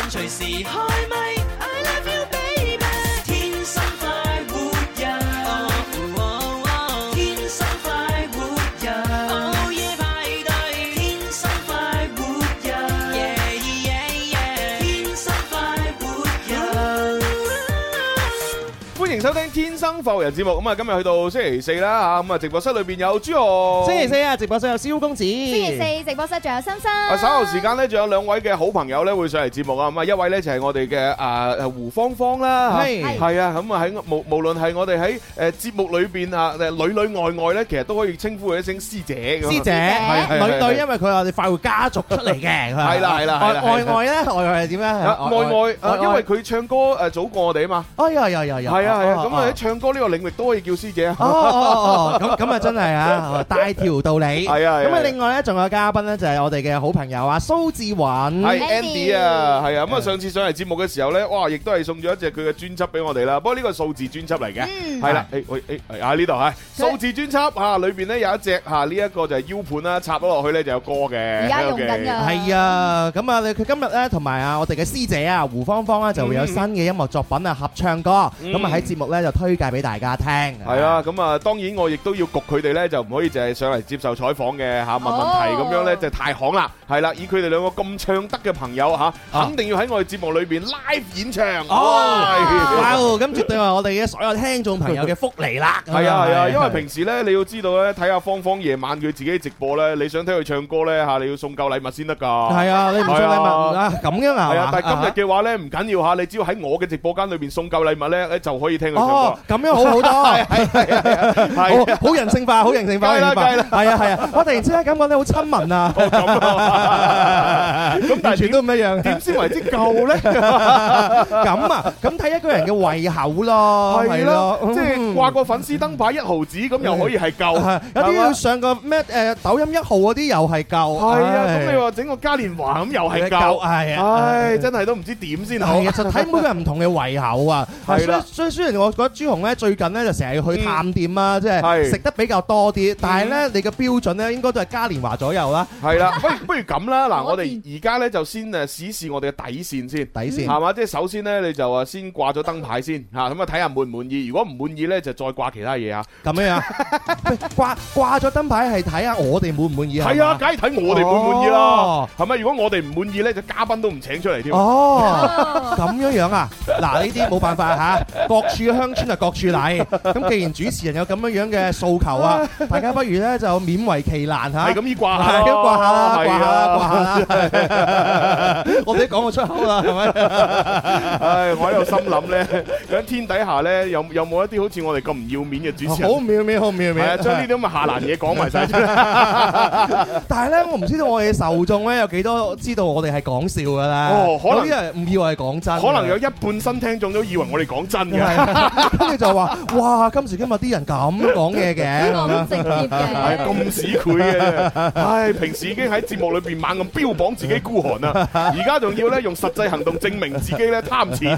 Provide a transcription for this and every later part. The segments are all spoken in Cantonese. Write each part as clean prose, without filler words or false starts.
隨時開咪 I love you baby 天生快活人天生快活人午夜派對天生快活人天生快活人歡迎收聽天生浮人節目，咁啊今日去到星期四啦嚇，咁啊直播室裏邊有朱浩， 星期四啊直播室有蕭公子， 星期四直播室仲有心心。 稍後時間咧，仲有兩位嘅好朋友咧會上嚟節目啊，咁啊一位咧就係我哋嘅胡芳芳啦，係啊，咁啊喺無論係我哋喺節目裏邊啊裏外咧，其實都可以稱呼佢一聲師姐。 師姐，女，因為佢係我哋快活家族出嚟嘅， 係啦。 外咧，外係點咧？ 外，因為佢唱歌早過我哋啊嘛。係啊，咁啊喺唱歌呢個領域都可以叫師姐啊。 咁啊真係啊，大條道理。 係啊。 咁啊另外咧仲有嘉賓咧就係我哋嘅好朋友啊蘇志雲， 係 Andy 啊，係啊。咁啊上次上嚟節目嘅時候咧，哇，亦都係送咗一隻佢嘅專輯俾我哋啦。不過呢個數字專輯嚟嘅，係啦。喺呢度係數字專輯啊，裏邊咧有一隻呢一個就係 U 盤啦，插咗落去咧就有歌嘅。 而家用緊㗎。 係啊，咁啊佢今日咧同埋我哋嘅師姐啊胡芳芳咧就會有新嘅音樂作品啊合唱歌，咁啊喺節目咧就推介俾大家聽。 係啊，咁啊當然我亦都要焗佢哋咧，就唔可以淨係上嚟接受採訪嘅嚇，問問題咁樣咧就太行啦。係啦，以佢哋兩個咁唱得嘅朋友嚇，肯定要喺我哋節目裏邊 live 演唱。 哇！咁絕對係我哋嘅所有聽眾朋友嘅福利啦。 係啊，因為平時咧你要知道咧，睇下芳芳夜晚佢自己直播咧，你想聽佢唱歌咧嚇，你要送夠禮物先得㗎。係啊，你唔送禮物啊咁樣啊？ 係啊，但係今日嘅話咧唔緊要嚇，你只要喺我嘅直播間裏邊送夠禮物咧，就可以聽佢唱歌。 咁樣好好多，係好人性化，好人性化，係啊！我突然之間感覺咧好親民啊！咁但係全都唔一樣， 點先為之夠咧？ 咁啊，咁睇一個人嘅胃口咯， 係咯，即係掛個粉絲燈牌1毫紙咁又可以係夠， 有啲要上個咩抖音1號嗰啲又係夠， 係啊，咁你話整個嘉年華咁又係夠，係啊，唉，真係都唔知點先好。 其實睇每個人唔同嘅胃口啊，係啦，所以雖然我覺得朱紅咧最近咧就成日去探店啊，即係食得比較多啲，但係咧你嘅標準咧應該都係嘉年華左右啦。 係啦，不如咁啦，嗱，我哋而家咧就先試一試我哋嘅底線先，係嘛？即係首先咧你就先掛咗燈牌先嚇，咁啊睇下滿唔滿意。如果唔滿意咧，就再掛其他嘢啊。 咁樣啊？掛咗燈牌係睇下我哋滿唔滿意啊？ 係啊，梗係睇我哋滿唔滿意啦，係咪？如果我哋唔滿意咧，就嘉賓都唔請出嚟添。 哦，咁樣啊？嗱，呢啲冇辦法嚇，各處鄉村啊各處例。咁既然主持人有咁樣嘅訴求啊，大家不如咧就勉為其難嚇， 係咁依掛下， 掛下啦。我哋講個出口啦，係咪？ 唉，我喺度心諗咧，喺天底下咧有冇一啲好似我哋咁唔要面嘅主持人？ 好唔要面，好唔要面。 係啊，將呢啲咁嘅下欄嘢講埋晒出嚟。 但係咧，我唔知道我哋受眾咧有幾多知道我哋係講笑㗎啦。 哦，可能有啲人唔以為係講真。 可能有一半新聽眾都以為我哋講真嘅。 跟住就話：哇！今時今日啲人咁講嘢嘅， 咁直接嘅， 係咁市儈嘅。唉，平時已經喺節目裏邊猛咁標榜自己孤寒啦，而家仲要咧用實際行動證明自己咧貪錢。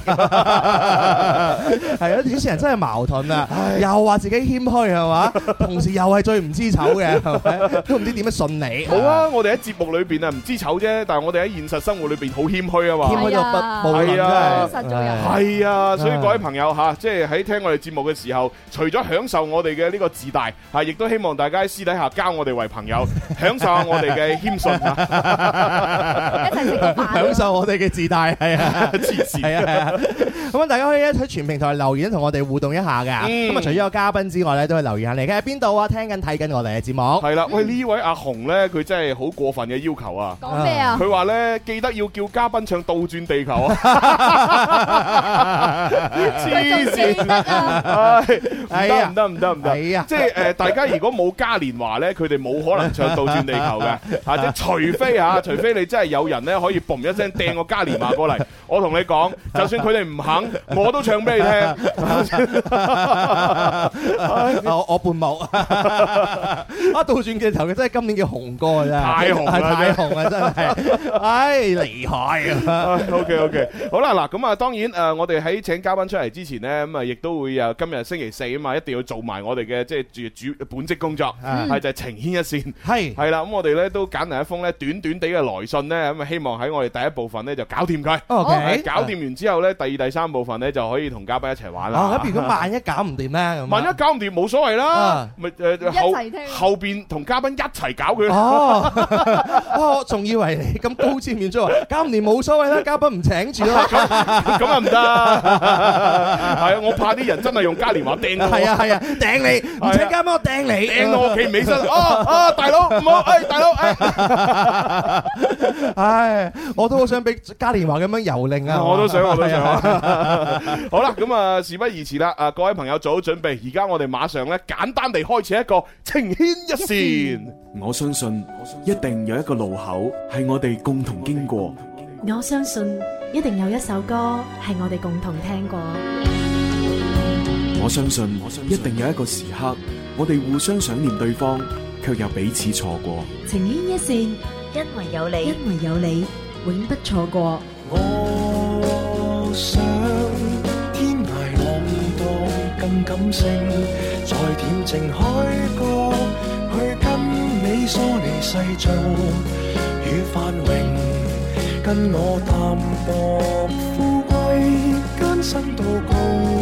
係啊，主持人真係矛盾啊！又話自己謙虛係嘛，同時又係最唔知醜嘅，係咪？都唔知點樣順你。 好啊，我哋喺節目裏邊啊唔知醜啫，但係我哋喺現實生活裏邊好謙虛啊嘛。 謙虛到不無倫啊， 實做人。 係啊，所以各位朋友嚇，即係喺聽我哋節目嘅時候，除咗享受我哋嘅呢個自大，係亦都希望大家喺私底下交我哋為朋友，享受下我哋嘅謙遜啊！ 一齊食個飯， 享受我哋嘅自大，係啊， 黐線， 係啊。咁大家可以喺全平台留言同我哋互動一下㗎。咁啊，除咗有嘉賓之外咧，都係留言下你喺邊度啊？聽緊睇緊我哋嘅節目。 係啦，喂，呢位阿紅咧，佢真係好過分嘅要求啊！ 講咩啊？ 佢話咧，記得要叫嘉賓唱倒轉地球啊！黐線啊！唔得！ 係啊， 即係大家如果冇嘉年華咧，佢哋冇可能唱倒轉地球嘅嚇，即係除非你真係有人咧可以嘣一聲掟個嘉年華過嚟，我同你講，就算佢哋唔肯，我都唱俾你聽。 我伴舞啊！倒轉地球嘅真係今年嘅紅歌啊！真係太紅啦， 太紅啦，真係，唉，厲害啊！ OK， 好啦，嗱，咁啊，當然我哋喺請嘉嘉賓出嚟之前呢，咁啊亦都會今日星期四啊嘛，一定要做埋我哋嘅即係主本職工作，係就係情牽一線。係啦，咁我哋咧都揀嚟一封咧短短地嘅來信咧，咁啊希望喺我哋第一部分咧就搞掂佢。OK，搞掂完之後咧，第二、第三部分咧就可以同嘉賓一齊玩啦。咁如果萬一搞唔掂咧，萬一搞唔掂冇所謂啦，咪後邊同嘉賓一齊搞佢。我仲以為你咁高瞻遠矚話搞唔掂冇所謂啦，嘉賓唔請住啦。咁啊唔得，係啊，我怕啲人真係用嘉年華掟我。係啊，掟你，唔請嘉賓我掟你，掟到我企唔起身。大佬唔好，大佬，唉，我都好想俾嘉年華咁樣蹂躪啊！我都想。好啦，咁啊，事不宜遲啦，各位朋友做好準備，而家我哋馬上咧簡單地開始一個情牽一線。 我相信一定有一個路口係我哋共同經過。 我相信一定有一首歌係我哋共同聽過。 我相信一定有一個時刻，我哋互相想念對方，卻又彼此錯過。 情牽一線，因為有你，因為有你，永不錯過。 我想天涯浪蕩更感性，在恬靜海角去跟你疏離世俗與繁榮，跟我淡薄富貴艱辛到高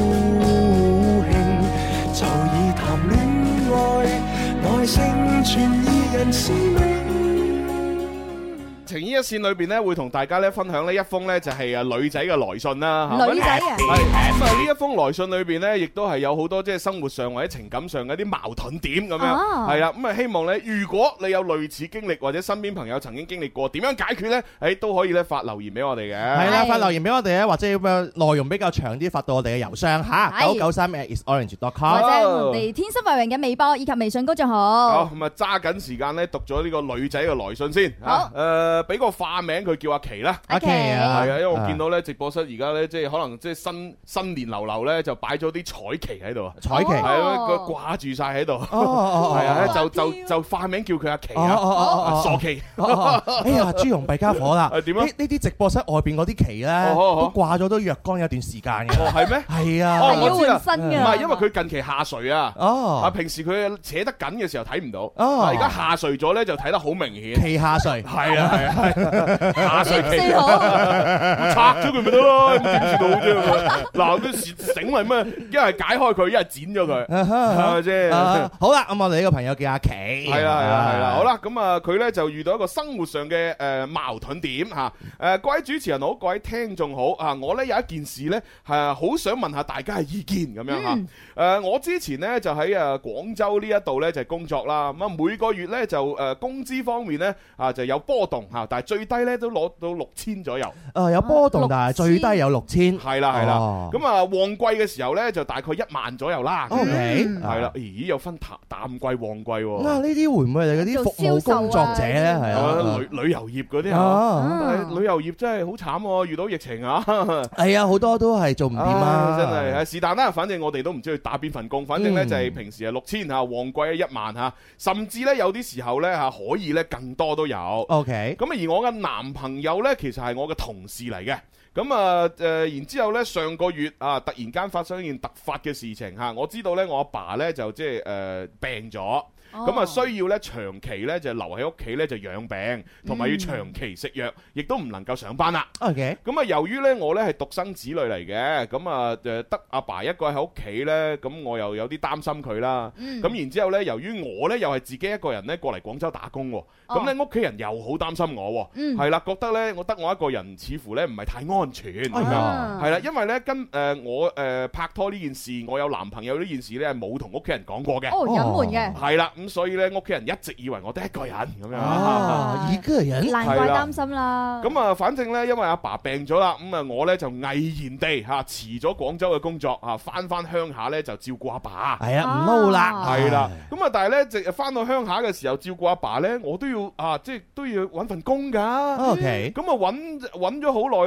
興，就以談戀愛來成全二人使命。 情牽一線裏邊咧，會同大家咧分享呢一封咧就係女仔嘅來信啦。 女仔啊， 咁啊呢一封來信裏邊咧，亦都係有好多即係生活上或者情感上嘅一啲矛盾點咁樣。係啦，咁啊希望咧，如果你有類似經歷或者身邊朋友曾經經歷過，點樣解決咧？都可以咧發留言俾我哋嘅。係啦，發留言俾我哋咧，或者內容比較長啲，發到我哋嘅郵箱嚇993@isorange.com， 或者我哋天生快活人嘅微博以及微信公眾號。 好，咁啊揸緊時間咧讀咗呢個女仔嘅來信先。好，俾個化名佢叫阿琪啦，阿琪啊，係啊，因為我見到咧直播室而家咧即係可能即係新年流流咧就擺咗啲彩旗喺度，彩旗係啊，佢掛住晒喺度，係啊，就化名叫佢阿琪啊，傻琪。 哎呀，朱紅弊家伙啦， 點啊？ 呢啲直播室外邊嗰啲旗咧都掛咗都若干有段時間嘅， 係咩？係啊， 我知啦，唔係因為佢近期下垂啊，平時佢扯得緊嘅時候睇唔到，而家下垂咗咧就睇得好明顯， 旗下垂， 係啊。下水期拆咗佢咪得咯，點知道啫？嗱，啲繩係咩？一係解開佢，一係剪咗佢，係咪先？ 好啦，咁我哋呢個朋友叫阿琪， 係啦，好啦，咁啊，佢咧就遇到一個生活上嘅矛盾點嚇。各位主持人好，各位聽眾好啊！我咧有一件事咧係好想問下大家嘅意見咁樣嚇。我之前咧就喺廣州呢一度咧就工作啦，咁啊每個月咧就工資方面咧就有波動嚇，但係最低咧都攞到6000左右。 有波動，但係最低有6000。 係啦。咁啊旺季嘅時候咧就大概1萬左右啦。OK，係啦。咦，有分淡季旺季喎。呢啲會唔會係嗰啲服務工作者咧？係啊，旅遊業嗰啲啊。但係旅遊業真係好慘喎，遇到疫情啊。係啊，好多都係做唔掂啊。真係是但啦，反正我哋都唔知佢打邊份工，反正咧就係平時係6000嚇，旺季1萬嚇，甚至咧有啲時候咧嚇可以咧更多都有。OK，咁啊而我嘅男朋友咧其實係我嘅同事嚟嘅。咁啊然之後咧上個月啊突然間發生一件突發嘅事情嚇，我知道咧我阿爸咧就即係病咗。咁啊需要咧長期咧就留喺屋企咧就養病，同埋要長期食藥，亦都唔能夠上班啦。OK。咁啊由於咧我咧係獨生子女嚟嘅，咁啊得阿爸一個喺屋企咧，咁我又有啲擔心佢啦。咁然之後咧由於我咧又係自己一個人咧過嚟廣州打工，咁咧屋企人又好擔心我，係啦，覺得咧我得我一個人似乎咧唔係太安全，係啦，因為咧跟我拍拖呢件事，我有男朋友呢件事咧係冇同屋企人講過嘅， 隱瞞嘅， 係啦。咁所以咧，屋企人一直以為我得一個人咁樣，一個人， 難怪擔心啦。 咁啊，反正咧，因為阿爸病咗啦，咁啊，我咧就毅然地辭咗廣州嘅工作翻鄉下咧就照顧阿爸。係啊，唔撈啦，係啦。咁啊，但係咧，直翻到鄉下嘅時候照顧阿爸咧，我都要即係都要揾份工㗎。OK。咁啊，揾咗好耐咧，即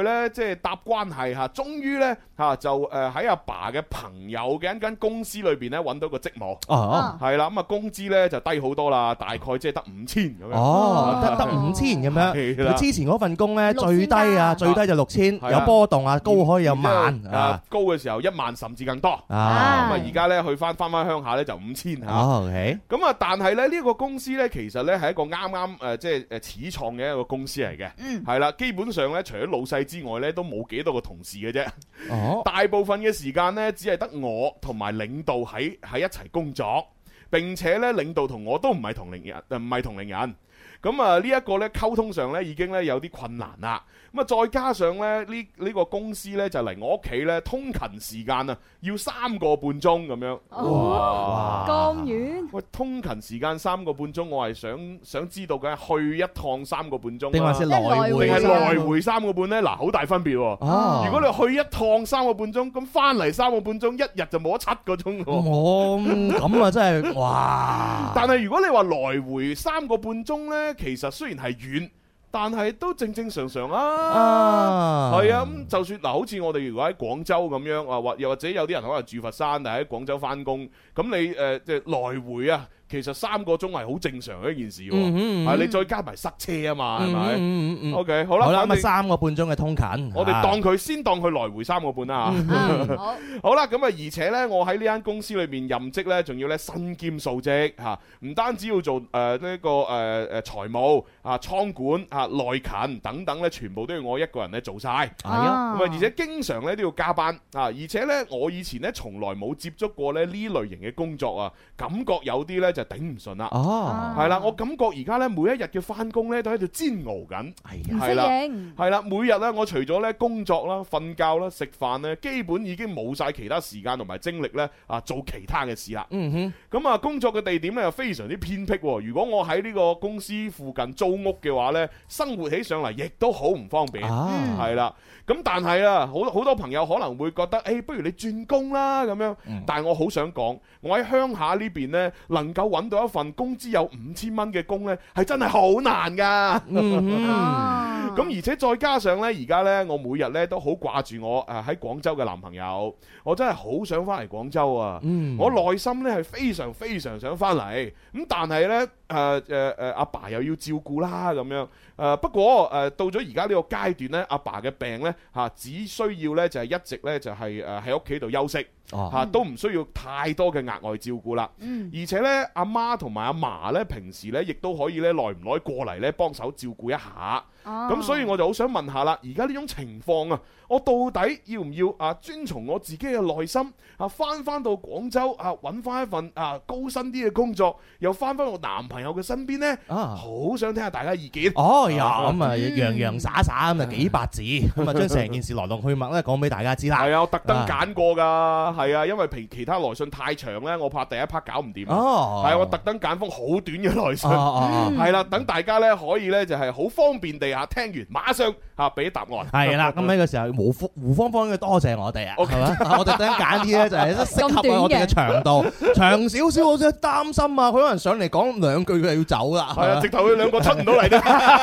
係搭關係嚇，終於咧嚇就喺阿爸嘅朋友嘅一間公司裏邊咧揾到個職務。係啦，咁啊工資咧就低好多啦，大概即係得5000咁樣。 得5000咁樣。佢之前嗰份工咧最低啊，最低就6000，有波動啊，高可以有10000啊， 高嘅時候10000甚至更多。咁啊而家咧去翻鄉下咧就5000嚇。 OK。咁啊，但係咧呢個公司咧其實咧係一個啱啱即係始創嘅一個公司嚟嘅。係啦，基本上咧除咗老細之外咧都冇幾多個同事嘅啫。大部分嘅時間咧只係得我同埋領導喺一齊工作，並且咧領導同我都唔係同齡人。咁啊呢一個咧溝通上咧已經咧有啲困難啦。咁啊再加上咧呢個公司咧就嚟我屋企咧通勤時間啊要3個半鐘咁樣。 哇！咁遠？ 喂，通勤時間3個半鐘，我係想知道嘅去一趟3個半鐘， 定還是來回？ 定係來回3個半咧？嗱，好大分別喎。如果你去一趟3個半鐘，咁翻嚟3個半鐘，一日就冇咗7個鐘。 咁啊真係哇！ 但係如果你話來回3個半鐘咧，其實雖然係遠，但係都正常啊。係啊，咁就算嗱，好似我哋如果喺廣州咁樣啊，又或者有啲人可能住佛山，但係喺廣州翻工，咁你即係來回啊。其實3個鐘係好正常嘅一件事喎，你再加埋塞車啊嘛，係咪？OK， 好啦， 咁啊3個半鐘嘅通勤， 我哋先當佢來回3個半啦嚇。好啦，咁啊而且呢，我喺呢間公司裏面任職呢，仲要呢身兼數職嚇，唔單止要做呢個財務啊、倉管啊、內勤等等呢，全部都要我一個人呢做晒。係啊，咁啊而且經常呢都要加班啊，而且呢，我以前呢從來冇接觸過呢類型嘅工作啊，感覺有啲呢就頂唔順啦，係啦，我感覺而家咧每一日嘅翻工咧都喺度煎熬緊，係啦，每日咧我除咗咧工作啦、瞓覺啦、食飯咧，基本已經冇晒其他時間同埋精力咧做其他嘅事啦。咁啊工作嘅地點咧又非常之偏僻，如果我喺呢個公司附近租屋嘅話咧，生活起上嚟亦都好唔方便，係啦。咁但係啊，好多朋友可能會覺得，不如你轉工啦咁樣。但係我好想講，我喺鄉下呢邊呢，能夠揾到一份工資有5000蚊嘅工呢，係真係好難噶。咁而且再加上呢，而家呢，我每日呢都好掛住我喺廣州嘅男朋友，我真係好想翻嚟廣州啊！我內心呢係非常非常想翻嚟。咁但係呢，阿爸又要照顧啦咁樣。不過到咗而家呢個階段呢，阿爸嘅病呢，只需要呢就係一直呢就係喺屋企度休息，都唔需要太多嘅額外照顧啦。而且呢，阿媽同埋阿嫲呢，平時呢亦都可以呢耐唔耐過嚟呢幫手照顧一下。咁所以我就好想問下啦，而家呢種情況啊，我到底要唔要遵從我自己嘅內心翻到廣州揾翻一份高薪啲嘅工作，又翻我男朋友嘅身邊呢？好想聽下大家意見。 咁啊洋洋灑灑咁啊幾百字，咁啊將成件事來龍去脈咧講俾大家知啦。 係啊，我特登揀過㗎，係啊，因為其他來信太長咧，我怕第一 part 搞唔掂。係我特登揀封好短嘅來信，係啦，等大家咧可以咧就係好方便地聽完馬上俾答案。係啦，咁呢個時候胡芳芳嘅多謝我哋啊，係嘛？我特登揀啲咧就係適合我哋嘅長度，長少少我真係擔心啊！佢可能上嚟講2句佢就要走啦。係啊，直頭佢2個出唔到嚟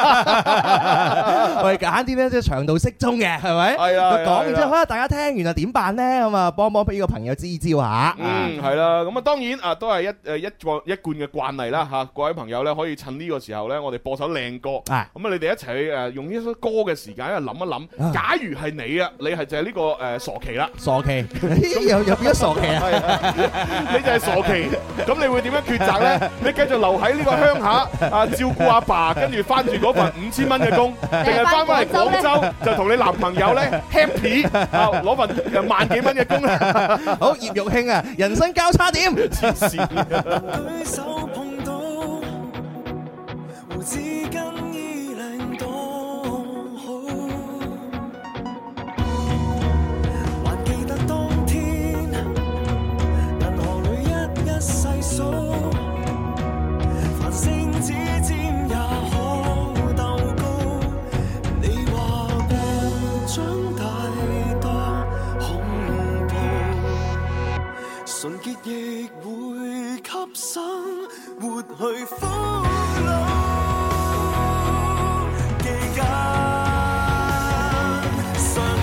我哋揀啲咧即係長度適中嘅，係咪？係啊。講完之後，大家聽完啊點辦咧？咁啊，幫俾個朋友支招下。係啦。咁啊，當然都係一貫嘅慣例啦嚇。各位朋友咧，可以趁呢個時候咧，我哋播首靚歌。咁啊，你哋一齊用呢首歌嘅時間喺度諗一諗。假如係你啊，你係就係呢個傻奇啦。傻奇又變咗傻奇啊！你就係傻奇，咁你會點樣抉擇咧？你繼續留喺呢個鄉下照顧阿爸，跟住翻住嗰份5000蚊嘅工，定係翻返嚟廣州就同你男朋友咧 happy 攞份1萬幾蚊嘅工咧？ 好，葉玉卿啊，人生交叉點，黐線。 舉手碰到胡子巾衣領多好，還記得當天銀河裏一細數，繁星指尖也可鬥高。你話過長大多恐怖，純潔亦會給生活去俘虜。期間相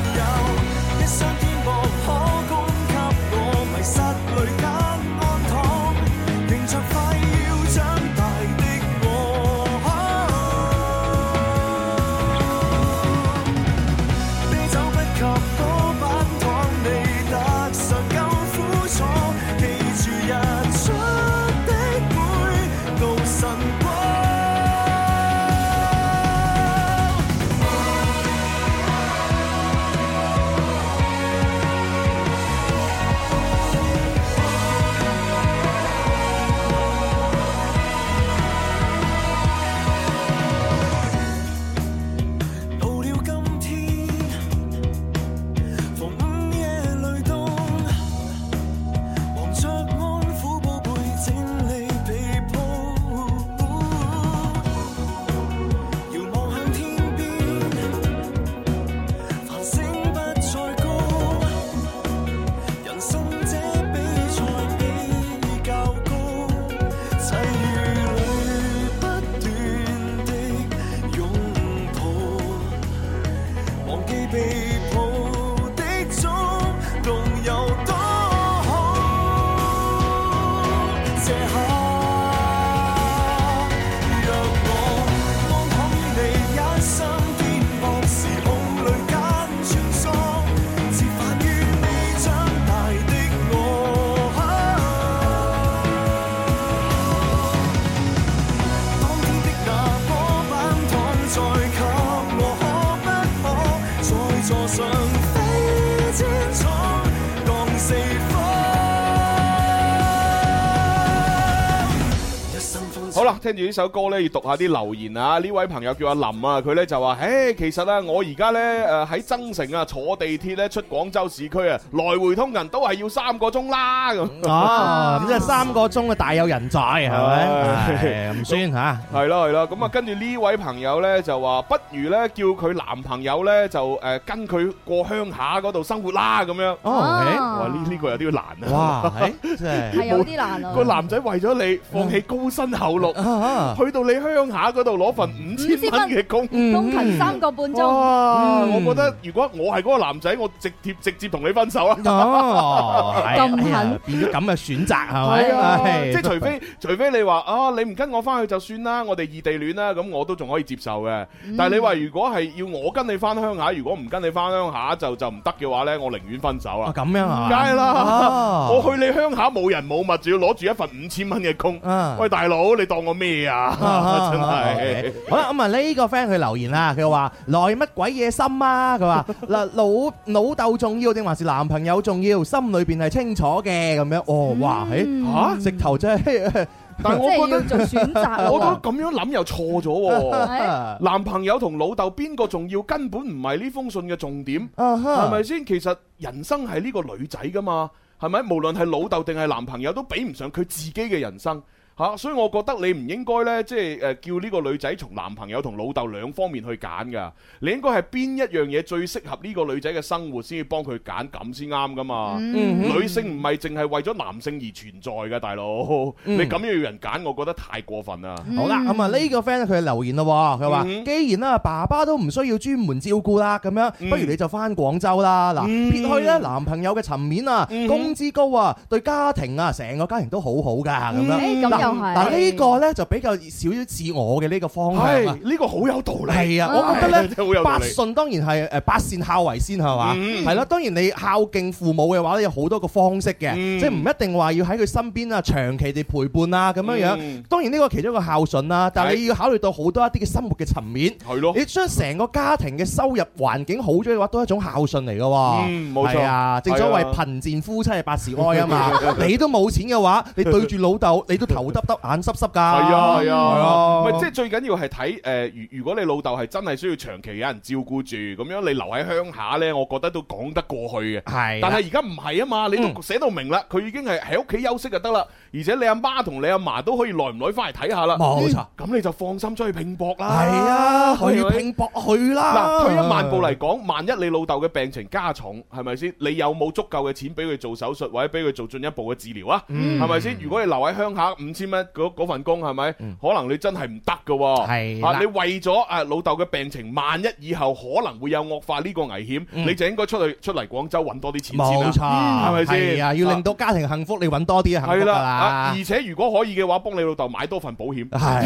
好啦，聽住呢首歌咧，要讀下啲留言啊！呢位朋友叫阿林啊，佢咧就話：，其實啊，我而家咧喺增城啊，坐地鐵咧出廣州市區啊，來回通勤都係要3個鐘啦咁。 哦，咁即係3個鐘啊，大有人在係咪？唔算嚇。 係咯，咁啊，跟住呢位朋友咧就話：，不如咧叫佢男朋友咧就跟佢過鄉下嗰度生活啦咁樣。 哦， 哇！呢個有啲難啊。 哇，真係有啲難啊。 個男仔為咗你放棄高薪厚祿，去到你鄉下嗰度攞份5000蚊嘅工， 通勤3個半鐘。 哇！我覺得如果我係嗰個男仔，我直接同你分手啦。 哦， 咁狠， 變咗咁嘅選擇係咪？ 係啊，即係除非你話啊，你唔跟我翻去就算啦，我哋異地戀啦，咁我都仲可以接受嘅。但係你話如果係要我跟你翻鄉下，如果唔跟你翻鄉下就唔得嘅話咧，我寧願分手啦。 咁樣啊？ 梗係啦，我去你鄉下冇人冇物，仲要攞住一份5000蚊嘅工。喂，大佬，你當我咩啊？真係。 好啦，咁啊呢個 friend 佢留言啦，佢話來乜鬼嘢心啊？佢話嗱老豆重要定還是男朋友重要？心裏邊係清楚嘅咁樣。哦，哇，直頭真係。 但係我覺得要做選擇， 我覺得咁樣諗又錯咗。男朋友同老豆邊個重要，根本唔係呢封信嘅重點，係咪先？其實人生係呢個女仔噶嘛，係咪？無論係老豆定係男朋友，都比唔上佢自己嘅人生。所以我覺得你唔應該呢，即係叫呢個女仔從男朋友同老豆兩方面去揀噶。你應該係邊一樣嘢最適合呢個女仔嘅生活，先要幫佢揀，咁先啱噶嘛。女性唔係淨係為咗男性而存在噶，大佬。你咁樣要人揀，我覺得太過分啦。 好啦，咁啊呢個 friend 佢留言咯，佢話既然啦爸爸都唔需要專門照顧啦，咁樣不如你就翻廣州啦。嗱，撇去咧男朋友嘅層面啊，工資高啊，對家庭啊，成個家庭都好好噶，咁樣。嗱呢個咧就比較少少自我嘅呢個方向啊， 呢個好有道理。 係啊，我覺得咧百順當然係百善孝為先係嘛，係啦。當然你孝敬父母嘅話咧，有好多個方式嘅，即係唔一定話要喺佢身邊啊，長期地陪伴啊咁樣樣。當然呢個其中一個孝順啦，但係你要考慮到好多一啲嘅生活嘅層面。 係咯， 你將成個家庭嘅收入環境好咗嘅話，都係一種孝順嚟㗎喎。 冇錯啊，正所謂貧賤夫妻係百事哀啊嘛。你都冇錢嘅話，你對住老豆，你都頭耷耷眼濕濕㗎。係啊， 唔係即係最緊要係睇如果你老豆係真係需要長期有人照顧住，咁樣你留喺鄉下咧，我覺得都講得過去嘅。係，但係而家唔係啊嘛，你都寫到明啦，佢已經係喺屋企休息就得啦，而且你阿媽同你阿嫲都可以耐唔耐翻嚟睇下啦。 冇錯， 咁你就放心出去拼搏啦。 係啊，去拼搏去啦。 嗱，退一萬步嚟講，萬一你老豆嘅病情加重，係咪先？你有冇足夠嘅錢俾佢做手術，或者俾佢做進一步嘅治療啊？係咪先？如果你留喺鄉下5000蚊嗰份工，係咪？可能你真係唔得噶。係，你為咗老豆嘅病情，萬一以後可能會有惡化呢個危險，你就應該出嚟廣州揾多啲錢先啦。冇錯，係咪先？係啊，要令到家庭幸福，你揾多啲幸福㗎啦。而且如果可以嘅話，幫你老豆買多份保險。係，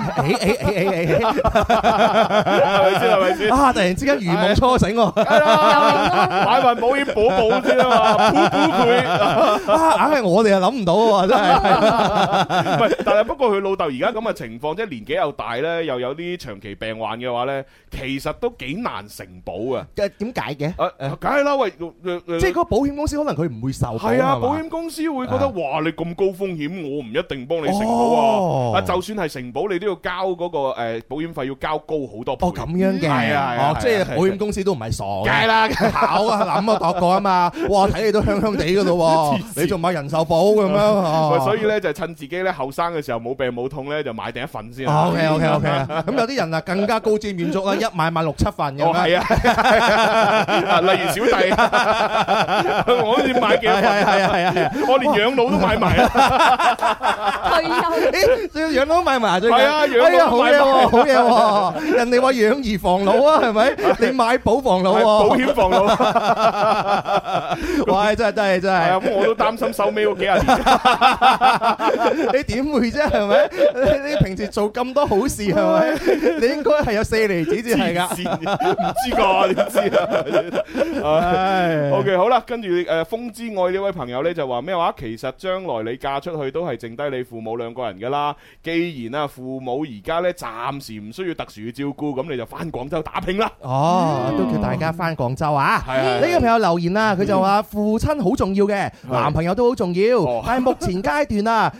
係咪先？啊！突然之間如夢初醒喎，買份保險保先啊嘛，保佢硬係我哋又諗唔到喎，真係。唔係，但係不過佢老豆而家咁嘅情況，即係年紀又大咧，又有啲長期病患嘅話咧，其實都幾難承保啊。點解嘅？梗係啦，喂，即係嗰個保險公司可能佢唔會受。係啊，保險公司會覺得哇，你咁高風險，我唔一定幫你承保啊。就算係承保，你都要交嗰個保險費要交高好多倍。哦，咁樣嘅。係啊，即係保險公司都唔係傻嘅。梗係啦，考啊諗啊度過啊嘛。哇，睇你都香香地㗎咯喎，你仲買人壽保咁樣。所以咧就趁自己咧後生嘅時候冇病冇痛咧，就買定一份先。OK。咁有啲人啊更加高瞻遠矚啦，一買6、7份嘅。係啊，例如小弟，我好似買幾份。係，我連養老都買埋啦。退休，養老都買埋最近。係啊，養老好嘢喎，好嘢喎。人哋話養兒防老啊，係咪？你買保防老喎，保險防老。哇！真係。係啊，咁我都擔心收尾嗰幾廿年。你點會啫？係咪？你平時做咁多好事係咪？你應該係有4厘子先係㗎。唔知㗎，點知啊？OK， 好啦，跟住風之愛呢位朋友咧就話咩話？其實將來你嫁出去都係剩低你父母2個人㗎啦。既然啊父母而家咧暫時唔需要特殊嘅照顧，咁你就翻廣州打拼啦。哦，都叫大家翻廣州啊！係呢個朋友留言啊，佢就話父親好重要嘅，男朋友都好重要。但係目前階段啊，如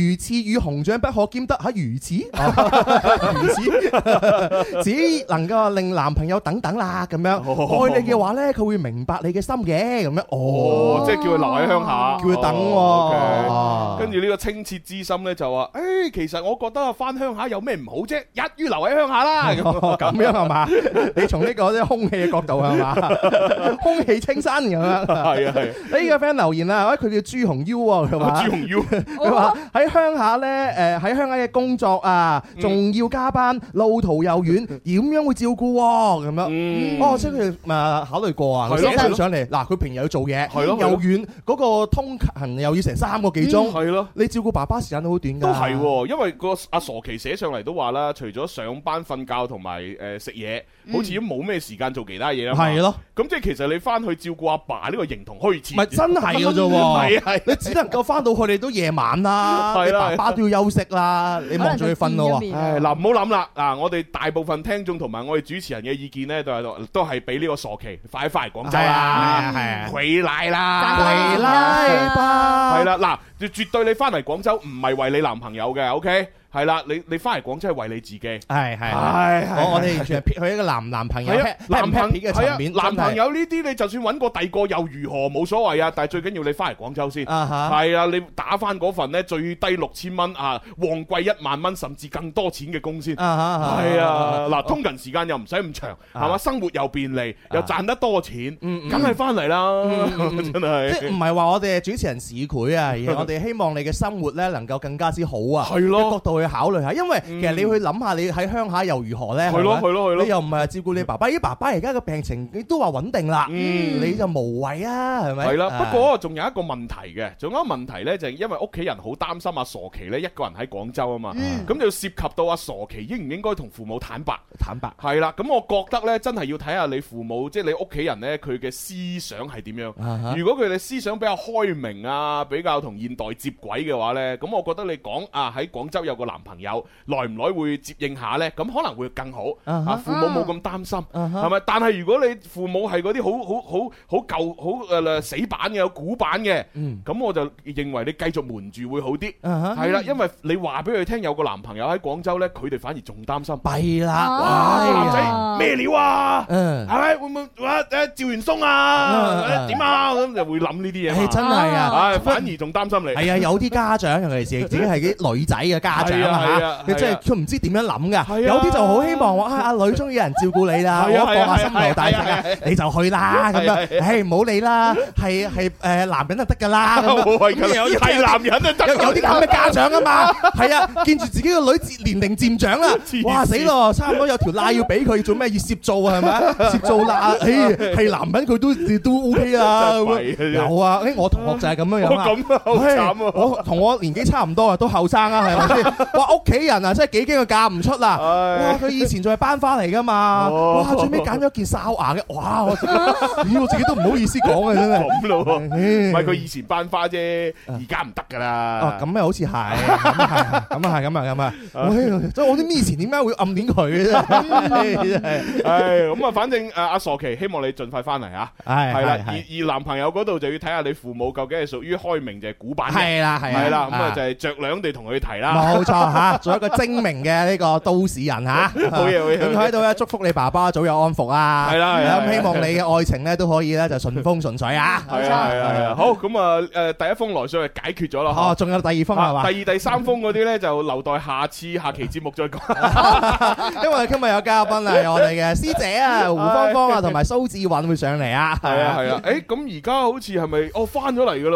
魚翅與熊掌不可兼得嚇，魚翅，魚翅，只能夠令男朋友等等啦咁樣。愛你嘅話咧，佢會明白你嘅心嘅咁樣。 哦，即係叫佢留喺鄉下， 叫佢等喎。 跟住呢個清澈之心咧就話：，誒，其實我覺得翻鄉下有咩唔好啫？一於留喺鄉下啦。 咁樣係嘛？你從呢個空氣嘅角度係嘛？空氣清新咁樣。係啊係。呢個 friend 留言啦，佢叫朱紅腰喎，佢話。朱紅腰。佢話喺鄉下咧，喺鄉下嘅工作啊，仲要加班，路途又遠，點樣會照顧咁樣？哦，即係佢哋考慮過啊，寫信上嚟。嗱，佢平日要做嘢，又遠，嗰個通勤又要成3個幾鐘。係咯，你照顧爸爸時間都好短㗎。都係， 因為個阿傻奇寫上嚟都話啦，除咗上班、瞓覺同埋食嘢，好似都冇咩時間做其他嘢啦。係咯，咁即係其實你翻去照顧阿爸呢個形同虛設。唔係真係㗎啫喎，係你只能夠翻到去你都夜晚啦，你爸爸都要休息啦，你望住佢瞓咯喎。嗱，唔好諗啦，嗱，我哋大部分聽眾同埋我哋主持人嘅意見咧，都係俾呢個傻奇快啲翻嚟廣州啦，係回來啦，回來吧，係啦，嗱，絕對你翻嚟廣州唔係為你男朋友嘅 ，OK？係啦，你翻嚟廣州係為你自己，係我哋完全係撇去一個男朋友男朋友嘅層面，男朋友呢啲你就算揾個第個又如何冇所謂啊，但係最緊要你翻嚟廣州先，係啊，你打翻嗰份咧最低6000蚊啊，旺季1萬蚊甚至更多錢嘅工先，係啊，嗱，通勤時間又唔使咁長，係嘛，生活又便利，又賺得多錢，梗係翻嚟啦，真係，即係唔係話我哋主持人市儈啊，而係我哋希望你嘅生活咧能夠更加之好啊，係咯，角度去考慮下，因為其實你去諗下，你喺鄉下又如何咧？係咯，你又唔係照顧你爸爸，爸爸而家嘅病情你都話穩定啦，你就無謂啊，係咪？係啦，不過仲有一個問題嘅，仲有一個問題咧，就係因為屋企人好擔心阿傻奇咧一個人喺廣州啊嘛，咁就涉及到阿傻奇應唔應該同父母坦白？係啦，咁我覺得咧真係要睇下你父母，即係你屋企人咧佢嘅思想係點樣。如果佢哋思想比較開明啊，比較同現代接軌嘅話咧，咁我覺得你講啊喺廣州有個男朋友耐唔耐會接應下呢？咁可能會更好。父母冇咁擔心，係咪？但係如果你父母係嗰啲好舊好死板嘅古板嘅，咁我就認為你繼續瞞住會好啲。係啦，因為你話俾佢聽有個男朋友喺廣州呢，佢哋反而仲擔心。弊啦，哇！男仔咩料啊？係咪會唔會趙元松啊？點啊？咁就會諗呢啲嘢。真係啊！反而仲擔心你。係啊，有啲家長尤其是自己係啲女仔嘅家長。係啊，你真係佢唔知點樣諗噶，有啲就好希望話阿女中意有人照顧你啦，我放下心頭大石，你就去啦咁樣，唉唔好理啦，係男人就得噶啦，係男人就得，有啲咁嘅家長啊嘛，係啊，見住自己個女年齡漸長啦，哇死咯，差唔多有條罅要俾佢，做咩要攝灶啊係咪？攝灶罅，係男人佢都 OK 啊，有啊，我同學就係咁樣樣啊，咁啊好慘啊，我同我年紀差唔多啊，都後生啊係咪先？哇！屋企人啊，真係幾驚佢嫁唔出啦！哇！佢以前仲係班花嚟噶嘛？哇！最尾揀咗件哨牙嘅，哇！我自己都唔好意思講啊，真係咁咯，唔係佢以前班花啫，而家唔得噶啦。咁啊，好似係，咁啊，所以我啲以前點解會暗戀佢嘅啫？係咁啊，反正阿傻奇希望你盡快翻嚟啊！係啦，而男朋友嗰度就要睇下你父母究竟係屬於開明定係古板嘅。係啦，咁啊就係着量地同佢提啦。冇錯吓，做一個精明嘅呢個都市人吓，好嘢，咁喺度咧祝福你爸爸早日安服啊！係啦，咁希望你嘅愛情咧都可以咧就順風順水啊！係啊，好咁啊，第一封來信係解決咗啦，哦，仲有第二封係嘛？第二、第三封嗰啲咧就留待下期節目再講。因為今日有嘉賓啊，有我哋嘅師姐啊，胡芳芳啊，同埋蘇志韻會上嚟啊！係啊，誒，咁而家好似係咪翻咗嚟噶啦？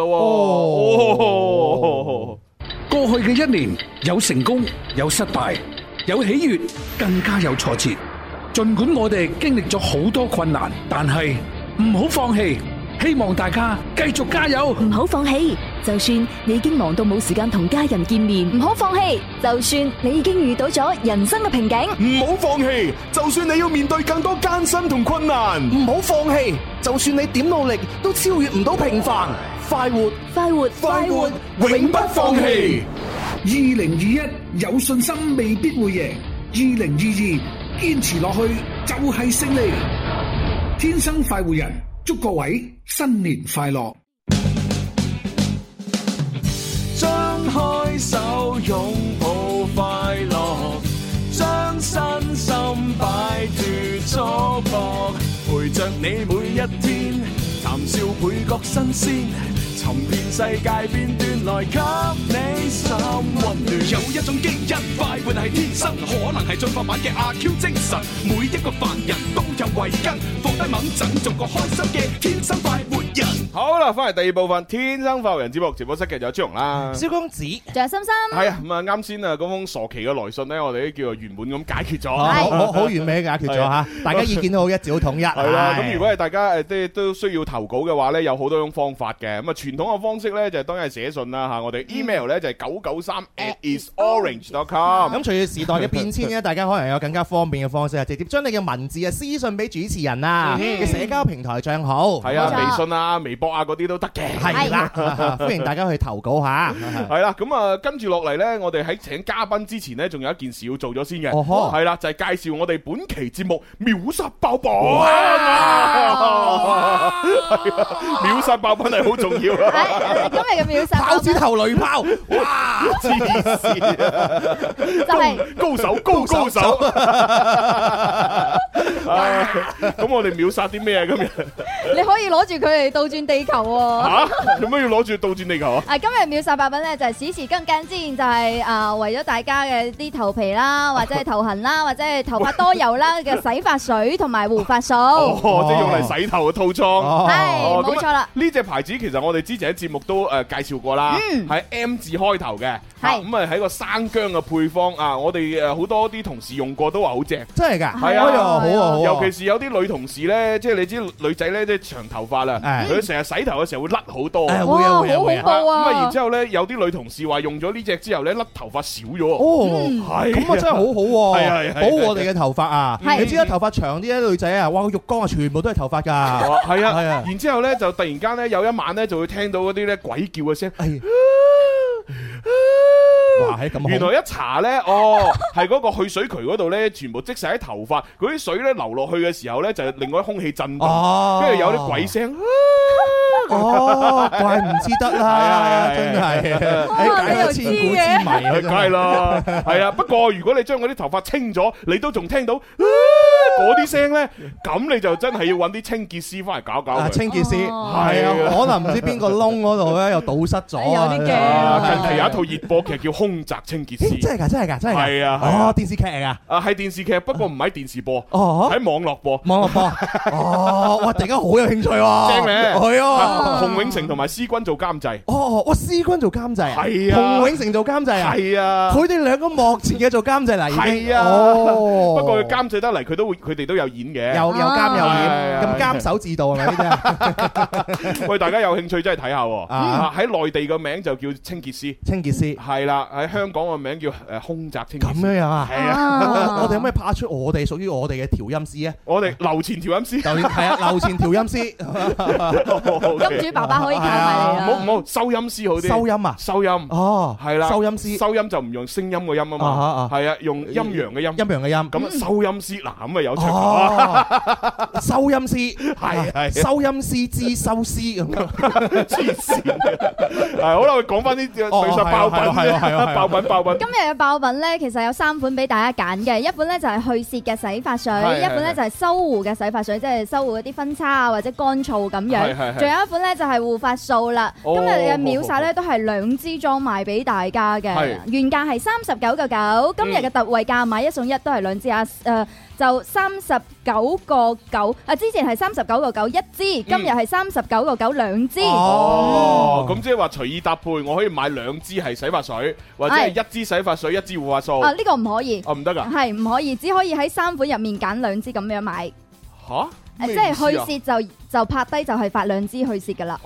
哦。 過去嘅一年有成功，有失敗，有喜悅，更加有挫折。盡管我哋經歷咗好多困難，但係唔好放棄。希望大家繼續加油，唔好放棄。就算你已經忙到冇時間同家人見面，唔好放棄。就算你已經遇到咗人生嘅瓶頸，唔好放棄。就算你要面對更多艱辛同困難，唔好放棄。就算你點努力都超越唔到平凡，快活，永不放棄。2021有信心未必會贏，2022堅持落去就係勝利。天生快活人，祝各位新年快樂！張開手着你每一天，談笑倍覺新鮮，尋遍世界邊端來給你心溫暖。有一種基因快活係天生，可能係進化版嘅阿 Q 精神，每一個凡人都有慧根，放低猛陣做個開心嘅天生快活人。 好啦，翻嚟第二部分《天生快活人》節目直播室嘅有朱紅啦， 蕭公子， 仲有心心。 係啊，咁啊啱先啊嗰封傻奇嘅來信咧，我哋都叫做圓滿咁解決咗， 好完美解決咗嚇，大家意見都好一致好統一。 係啦，咁如果係大家都需要投稿嘅話咧，有好多種方法嘅。咁啊傳統嘅方式咧就係當然係寫信啦嚇，我哋 email 咧就係993@isorange.com。 咁隨住時代嘅變遷咧，大家可能有更加方便嘅方式啊，直接將你嘅文字啊私信俾主持人啊嘅社交平台帳號， 係啊，微信啊、微博啊嗰啲都得嘅。 係啦，歡迎大家去投稿嚇。 係啦，咁啊跟住落嚟咧，我哋喺請嘉賓之前咧，仲有一件事要做咗先嘅。係啦，就係介紹我哋本期節目秒殺爆品。秒殺爆品係好重要啊！ 今日嘅秒殺炮子頭雷炮，哇！ 黐線啊！ 就係高手，高手。咁我哋秒殺啲咩啊？今日你可以攞住佢嚟倒轉地球喎。 嚇？做咩要攞住倒轉地球啊？ 今日秒殺爆品咧就係此時更簡之，就係為咗大家嘅啲頭皮啦，或者係頭痕啦，或者係頭髮多油啦嘅洗髮水同埋護髮素。 哦，即係用嚟洗頭嘅套裝。 係，冇錯啦。 呢隻牌子其實我哋之前喺節目都介紹過啦，係 M 字開頭嘅。係咁啊，喺個生薑嘅配方啊，我哋好多啲同事用過都話好正。 真係㗎？ 係啊， 好啊， 尤其是有啲女同事咧，即係你知女仔咧，即係長頭髮啦，佢成日洗頭嘅時候會甩好多。 會啊， 好恐怖啊！ 咁啊，然之後咧，有啲女同事話用咗呢隻之後咧，甩頭髮少咗。 哦， 係咁啊，真係好好喎。 係保護我哋嘅頭髮啊！你知啦，頭髮長啲咧，女仔啊，哇，個浴缸啊，全部都係頭髮㗎。 係啊，然之後咧就突然間咧有一晚咧就會聽到嗰啲咧鬼叫嘅聲。哇！原來一查咧，係嗰個去水渠嗰度咧，全部積晒喺頭髮，嗰啲水咧流落去嘅時候咧，就係另外空氣震動，跟住有啲鬼聲。 怪唔知得啦，真係解咗千古之謎， 梗係啦，係啊。不過如果你將嗰啲頭髮清咗，你都仲聽到嗰啲聲咧，咁你就真係要揾啲清潔師翻嚟搞搞佢。清潔師係啊，可能唔知邊個窿嗰度咧又堵塞咗，有啲驚。近期有一套熱播劇叫《凶宅清潔師》， 真係㗎，真係㗎，真係。係啊，哦，電視劇嚟㗎。 係電視劇，不過唔喺電視播， 喺網絡播。 網絡播。哦，哇！突然間好有興趣喎。 正咧。 係啊。 洪永城同埋施君做監製。 哇！施君做監製啊。 係啊。 洪永城做監製啊。係啊。佢哋兩個幕前嘅做監製嚟。 係啊。不過佢監製得嚟，佢哋都有演嘅。有監有演，咁監守自盜係咪呢啲啊？ 喂，大家有興趣真係睇下喎。喺內地個名就叫清潔師。清潔師。係啦，喺香港個名叫凶宅清潔師。咁樣啊？係啊。我哋可唔可以拍出我哋屬於我哋嘅調音師啊？我哋樓前調音師。係啊，樓前調音師。 金主爸爸可以教埋你啦。 唔好收音師好啲。收音啊？收音。哦，係啦。收音師。收音就唔用聲音個音啊嘛。係啊，用陰陽嘅音。陰陽嘅音。咁收音師嗱，咁啊有出頭。收音師係收音師之收師咁樣。黐線嘅。係好啦，我講翻啲對手爆品啫。爆品。 今日嘅爆品咧，其實有3款俾大家揀嘅，一款咧就係去屑嘅洗髮水，一款咧就係修護嘅洗髮水，即係修護嗰啲分叉啊或者乾燥咁樣。仲有一款咧就係護髮素啦。今日嘅秒殺咧都係2支裝賣俾大家嘅，原價係39.99，今日嘅特惠價買1送1都係2支啊！就39.9啊！之前係39.9一支，今日係39.92支。 哦，咁即係話隨意搭配，我可以買2支係洗髮水，或者係1支洗髮水，1支護髮素。 呢個唔可以。 唔得㗎。 係唔可以，只可以喺3款入面揀2支咁樣買。 嚇？ 即係去屑就拍低就係發2支去屑噶啦。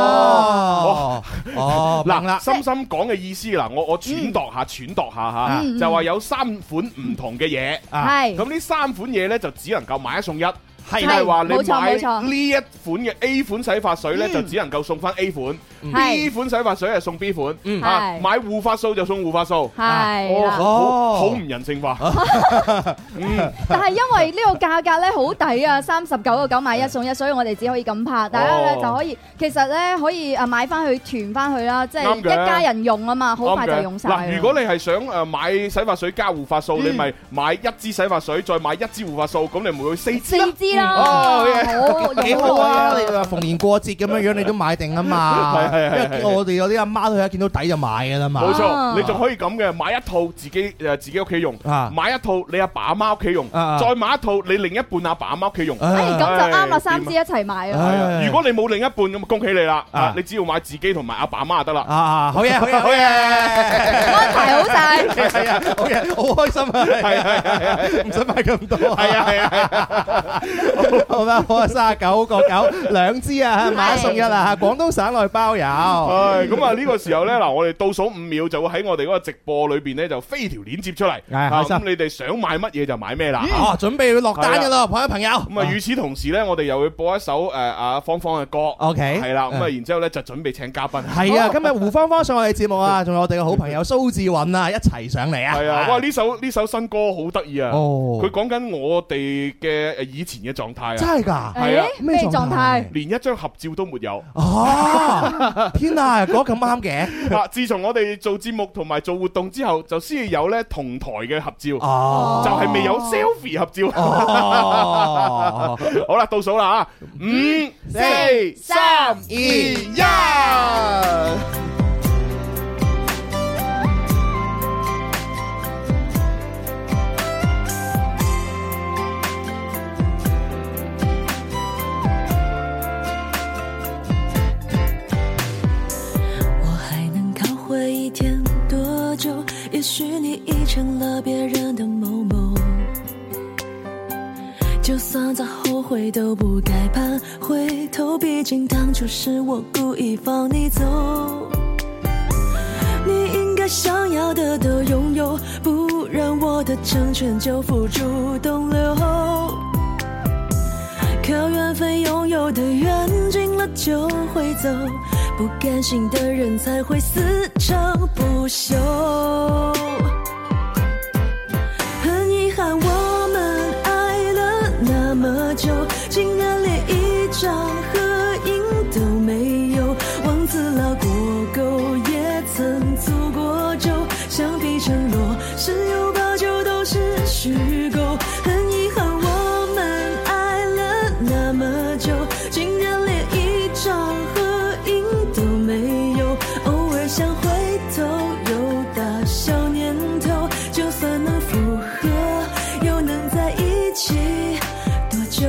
嗱，深深講嘅意思嗱，我揣度下吓，就話有3款唔同嘅嘢。係。咁呢3款嘢咧就只能夠買1送1。係話你買呢一款嘅 A 款洗髮水咧，就只能夠送翻 A 款；B 款洗髮水係送 B 款。買護髮素就送護髮素。係，好唔人性化。 但係因為呢個價格咧好抵啊，39.9買1送1，所以我哋只可以咁拍。大家咧就可以，其實咧可以買翻去團翻去啦，即係一家人用啊嘛，好快就用晒。 嗱，如果你係想買洗髮水加護髮素，你咪買1支洗髮水，再買1支護髮素，咁你咪會4支。 啦，好幾好啊！你話逢年過節咁樣樣，你都買定啊嘛。因為我哋有啲阿媽都係一見到底就買㗎啦嘛。 冇錯，你仲可以咁嘅，買一套自己屋企用，買一套你阿爸阿媽屋企用，再買一套你另一半阿爸阿媽屋企用。 咁就啱啦，3支一齊買啊！ 如果你冇另一半咁，恭喜你啦！你只要買自己同埋阿爸阿媽就得啦。 好嘢，好嘢，好嘢， 安排好晒。 係啊，好嘢，好開心啊！係，唔使買咁多。係，好啦，好啊，39.9兩支啊，買一送一啊！廣東省內包郵。 咁啊，呢個時候咧，嗱，我哋倒數5秒就會喺我哋嗰個直播裏邊咧就飛條鏈接出嚟。咁你哋想買乜嘢就買咩啦。 準備要落單噶啦，各位朋友。 咁啊，與此同時咧，我哋又會播一首阿芳芳嘅歌。 OK， 係啦，咁啊，然之後咧就準備請嘉賓。 係啊，今日胡芳芳上我哋節目啊，仲有我哋嘅好朋友蘇志韻啊，一齊上嚟啊。 係啊，哇！呢首新歌好得意啊。佢講緊我哋嘅以前嘅狀態啊。 真係㗎？ 係啊。 咩狀態？ 連一張合照都沒有。 天啊，講咁啱嘅。 自從我哋做節目同埋做活動之後，就先有咧同台嘅合照。就係未有 selfie 合照。好啦，倒數啦啊！5、4、3、2、1。 回忆天多久，也许你已成了别人的某某，就算再后悔都不该盼回头，毕竟当初是我故意放你走。你应该想要的都拥有，不然我的成全就付诸东流。靠缘分拥有的缘尽了就会走，不甘心的人才会死撑不休。很遗憾我们爱了那么久，竟然连一张合影都没有。王子老过狗，也曾足过酒，想必承诺十有八九都是虚构。很遗憾我们爱了那么久，竟然连一张合影都没有。偶尔想回头，又大笑年头，就算能复合，又能在一起多久？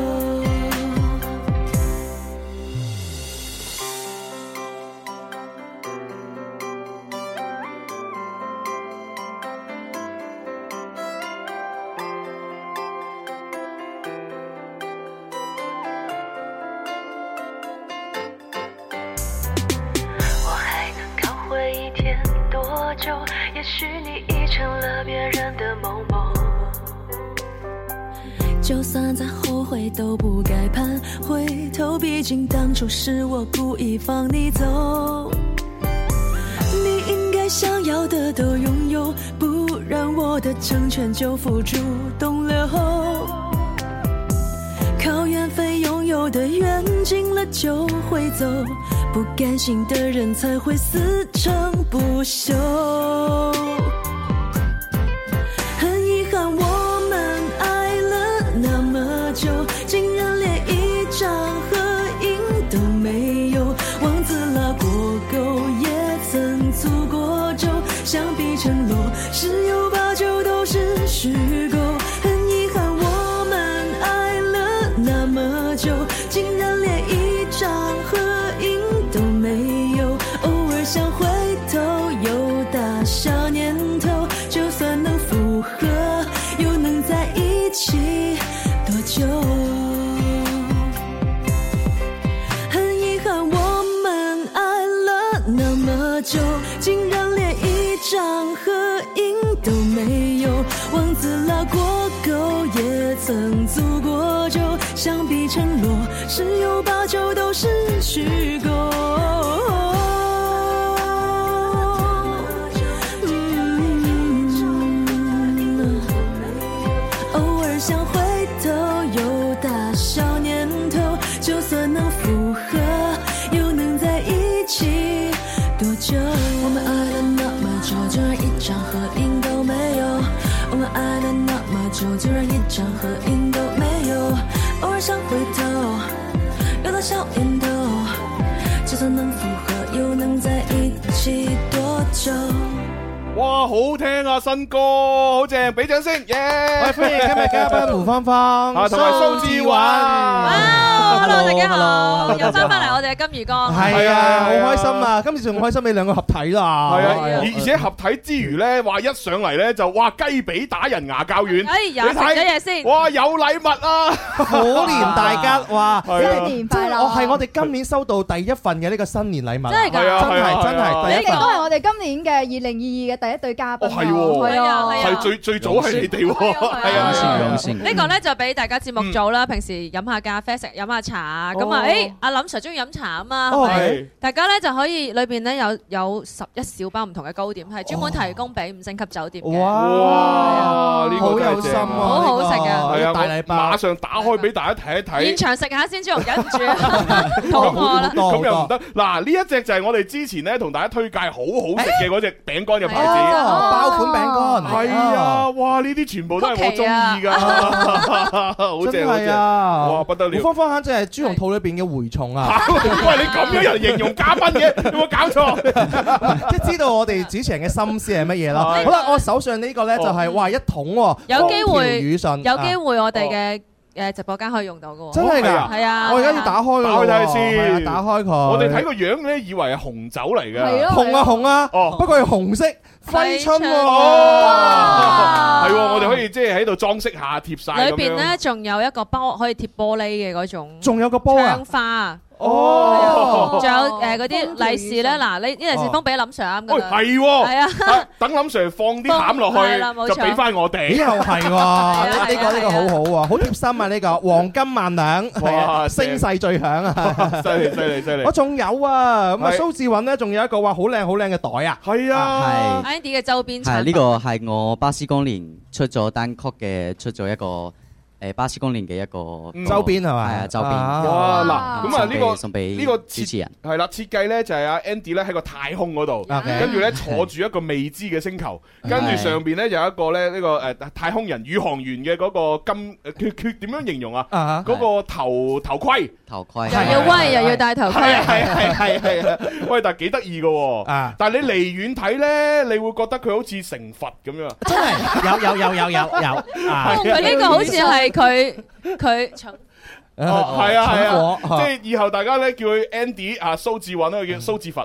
也许你已成了别人的某某，就算再后悔都不该盼回头，毕竟当初是我故意放你走。你应该想要的都拥有，不然我的成全就付诸东流。靠缘分拥有的缘尽了就会走，不甘心的人才会死撑不休。很遗憾我们爱了那么久，竟然连一张合影都没有。王子拉过狗，也曾足过酒，想必承诺十有八九都是虚构。很遗憾我们爱了那么久，竟然连一张合影都没有。偶尔想回头，又大笑年头，就算能复合，又能在一起多久？很遗憾我们爱了那么久，竟然连一张合影都没有。王子拉过狗，也曾足过酒，想必承诺十有八九都是虚构。偶尔想回头，又大笑年头，就算能复合，又能在一起多久？我们爱了那么久，竟然一张合影都没有。我们爱了那么久，竟然一张合影都没有。 哇，好聽啊，新歌好正，俾掌聲，耶！ 歡迎今日嘉賓胡芳芳， 同埋蘇志雲。 Hello， 大家好，又翻返嚟我哋嘅金魚哥。 係啊，好開心啊！今次仲開心，你兩個合體啦。 係啊，而且合體之餘咧，話一上嚟咧就哇雞髀打人牙較軟。 有食咗嘢先。 哇，有禮物啊！ 虎年大吉，哇！ 新年快樂！ 係我哋今年收到第一份嘅呢個新年禮物。 真係㗎， 真係第一份。 都係我哋今年嘅2022嘅第一對嘉賓。 係喎，係最早係你哋喎。係啊， 呢個咧就俾大家節目組啦，平時飲下咖啡食飲下茶咁啊。阿林 Sir 中意飲茶啊嘛，係咪？大家咧就可以裏邊咧有11小包唔同嘅糕點，係專門提供俾5星級酒店嘅。 哇！呢個好有心啊， 好好食啊！ 係啊， 大禮包， 馬上打開俾大家睇一睇。 現場食下先，朱紅忍唔住肚餓啦。 咁又唔得。嗱，呢一隻就係我哋之前咧同大家推介好好食嘅嗰隻餅乾嘅牌子， 爆款餅乾。 係啊，哇！呢啲全部都係我中意㗎，好正好正，哇不得了！ 芳芳肯定係豬紅肚裏邊嘅蛔蟲啊！ 喂，你咁樣嚟形容嘉賓嘅，有冇搞錯？ 即係知道我哋主持人嘅心思係乜嘢咯？好啦，我手上呢個咧就係哇一桶喎， 有機會雨信， 有機會我哋嘅直播間可以用到嘅喎。 真係㗎？ 係啊！ 我而家要打開， 打開睇下先， 打開佢。 我哋睇個樣咧，以為係紅酒嚟嘅， 紅啊紅啊，不過係紅色揮春喎。 係喎，我哋可以即係喺度裝飾下貼晒。 裏邊咧仲有一個包可以貼玻璃嘅嗰種， 仲有個煲啊， 窗花。 哦， 仲有嗰啲利是咧，嗱，呢啲利是封俾林 Sir 啱㗎啦。 係喎， 係啊， 等林 Sir 放啲餡落去，就俾翻我哋。 又係喎，呢個好好喎，好貼心啊！呢個黃金萬兩，係啊，聲勢最響啊！ 犀利！ 我仲有啊，咁啊蘇志雲咧，仲有一個話好靚嘅袋啊！ 係啊， 係 Andy 嘅周邊產品。 係呢個係我巴斯光年出咗單曲嘅，出咗一個。巴斯光年嘅一個周邊係嘛？ 係啊，周邊。 哇！嗱，咁啊呢個送俾呢個主持人係啦，設計咧就係阿 Andy 咧喺個太空嗰度，跟住咧坐住一個未知嘅星球，跟住上邊咧有一個咧呢個太空人宇航員嘅嗰個金佢點樣形容啊？嗰個頭盔又要威又要戴頭盔， 係喂，但係幾得意嘅喎。但係你離遠睇咧，你會覺得佢好似成佛咁樣。 真係有。 佢呢個好似係佢係啊，即係以後大家咧叫佢 Andy 啊，蘇志雲咧叫蘇志佛，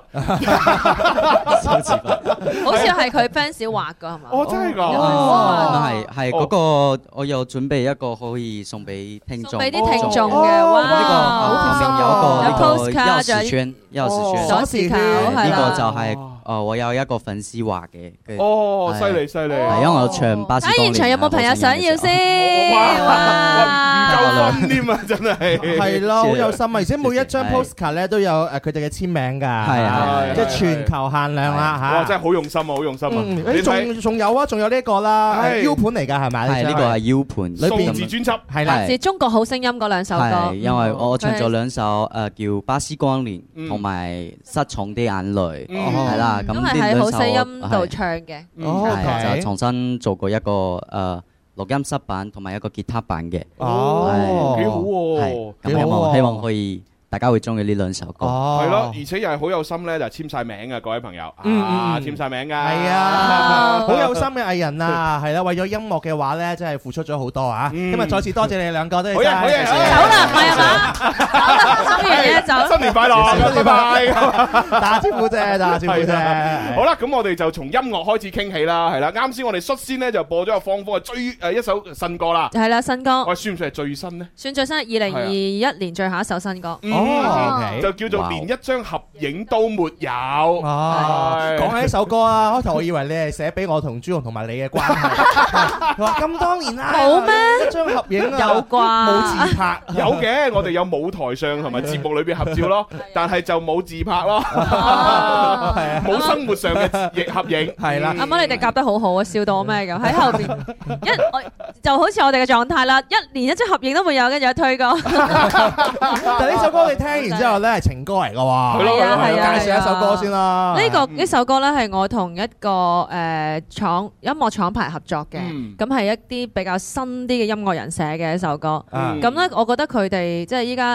好似係佢 fans 畫噶係嘛？ 哦，真係㗎， 係嗰個我有準備一個可以送俾聽眾， 俾啲聽眾嘅，哇！ 後面有個 postcard 鑰匙圈， 鎖匙扣， 呢個就係我有一個粉絲畫嘅。 哦，犀利！ 係因為我唱巴斯光年。 喺現場有冇朋友想要先？ 唔夠分添啊！真係係咯，好有心啊！而且每一張 postcard 咧都有佢哋嘅簽名㗎， 係啊， 即係全球限量啦嚇！ 哇，真係好用心啊，好用心啊！ 你仲有啊？仲有呢一個啦，U 盤嚟㗎係咪？ 係呢個係 U 盤， 數字專輯係啦， 係《中國好聲音》嗰兩首歌。 係因為我唱咗兩首叫《巴斯光年》同埋《失寵的眼淚》，係啦，咁呢兩首好聲音度唱嘅， 就重新做過一個錄音室版同埋一個吉他版嘅， 幾好喎！ 咁希望可以大家會中意呢兩首歌。 係咯，而且又係好有心咧，就簽晒名啊，各位朋友簽晒名噶， 係啊，好有心嘅藝人啊，係啦，為咗音樂嘅話咧，真係付出咗好多啊！今日再次多謝你哋兩個，多謝。 好嘢， 走啦，唔係啊嘛，走完嘢走。 新年快樂，新年快樂， 打招呼啫，打招呼啫。 好啦，咁我哋就從音樂開始傾起啦，係啦。啱先我哋率先咧就播咗阿芳芳嘅一首新歌啦， 係啦，新歌。 喂，算唔算係最新呢？ 算最新，2021年最後一首新歌。 就叫做連一張合影都沒有。 講起呢首歌啊，開頭我以為你係寫俾我同朱紅同埋你嘅關係。佢話咁多年啦， 冇咩一張合影啊， 有啩？ 冇自拍， 有嘅，我哋有舞台上同埋節目裏邊合照咯，但係就冇自拍咯，冇生活上嘅合影。係啦， 啱啱你哋夾得好好啊，笑到我咩咁喺後邊就好似我哋嘅狀態啦，一年一張合影都沒有，跟住推歌。 但呢首歌你聽完之後咧係情歌嚟㗎喎， 係啊， 介紹一首歌先啦。 呢首歌咧係我同一個音樂廠牌合作嘅，咁係一啲比較新啲嘅音樂人寫嘅一首歌。咁咧，我覺得佢哋即係依家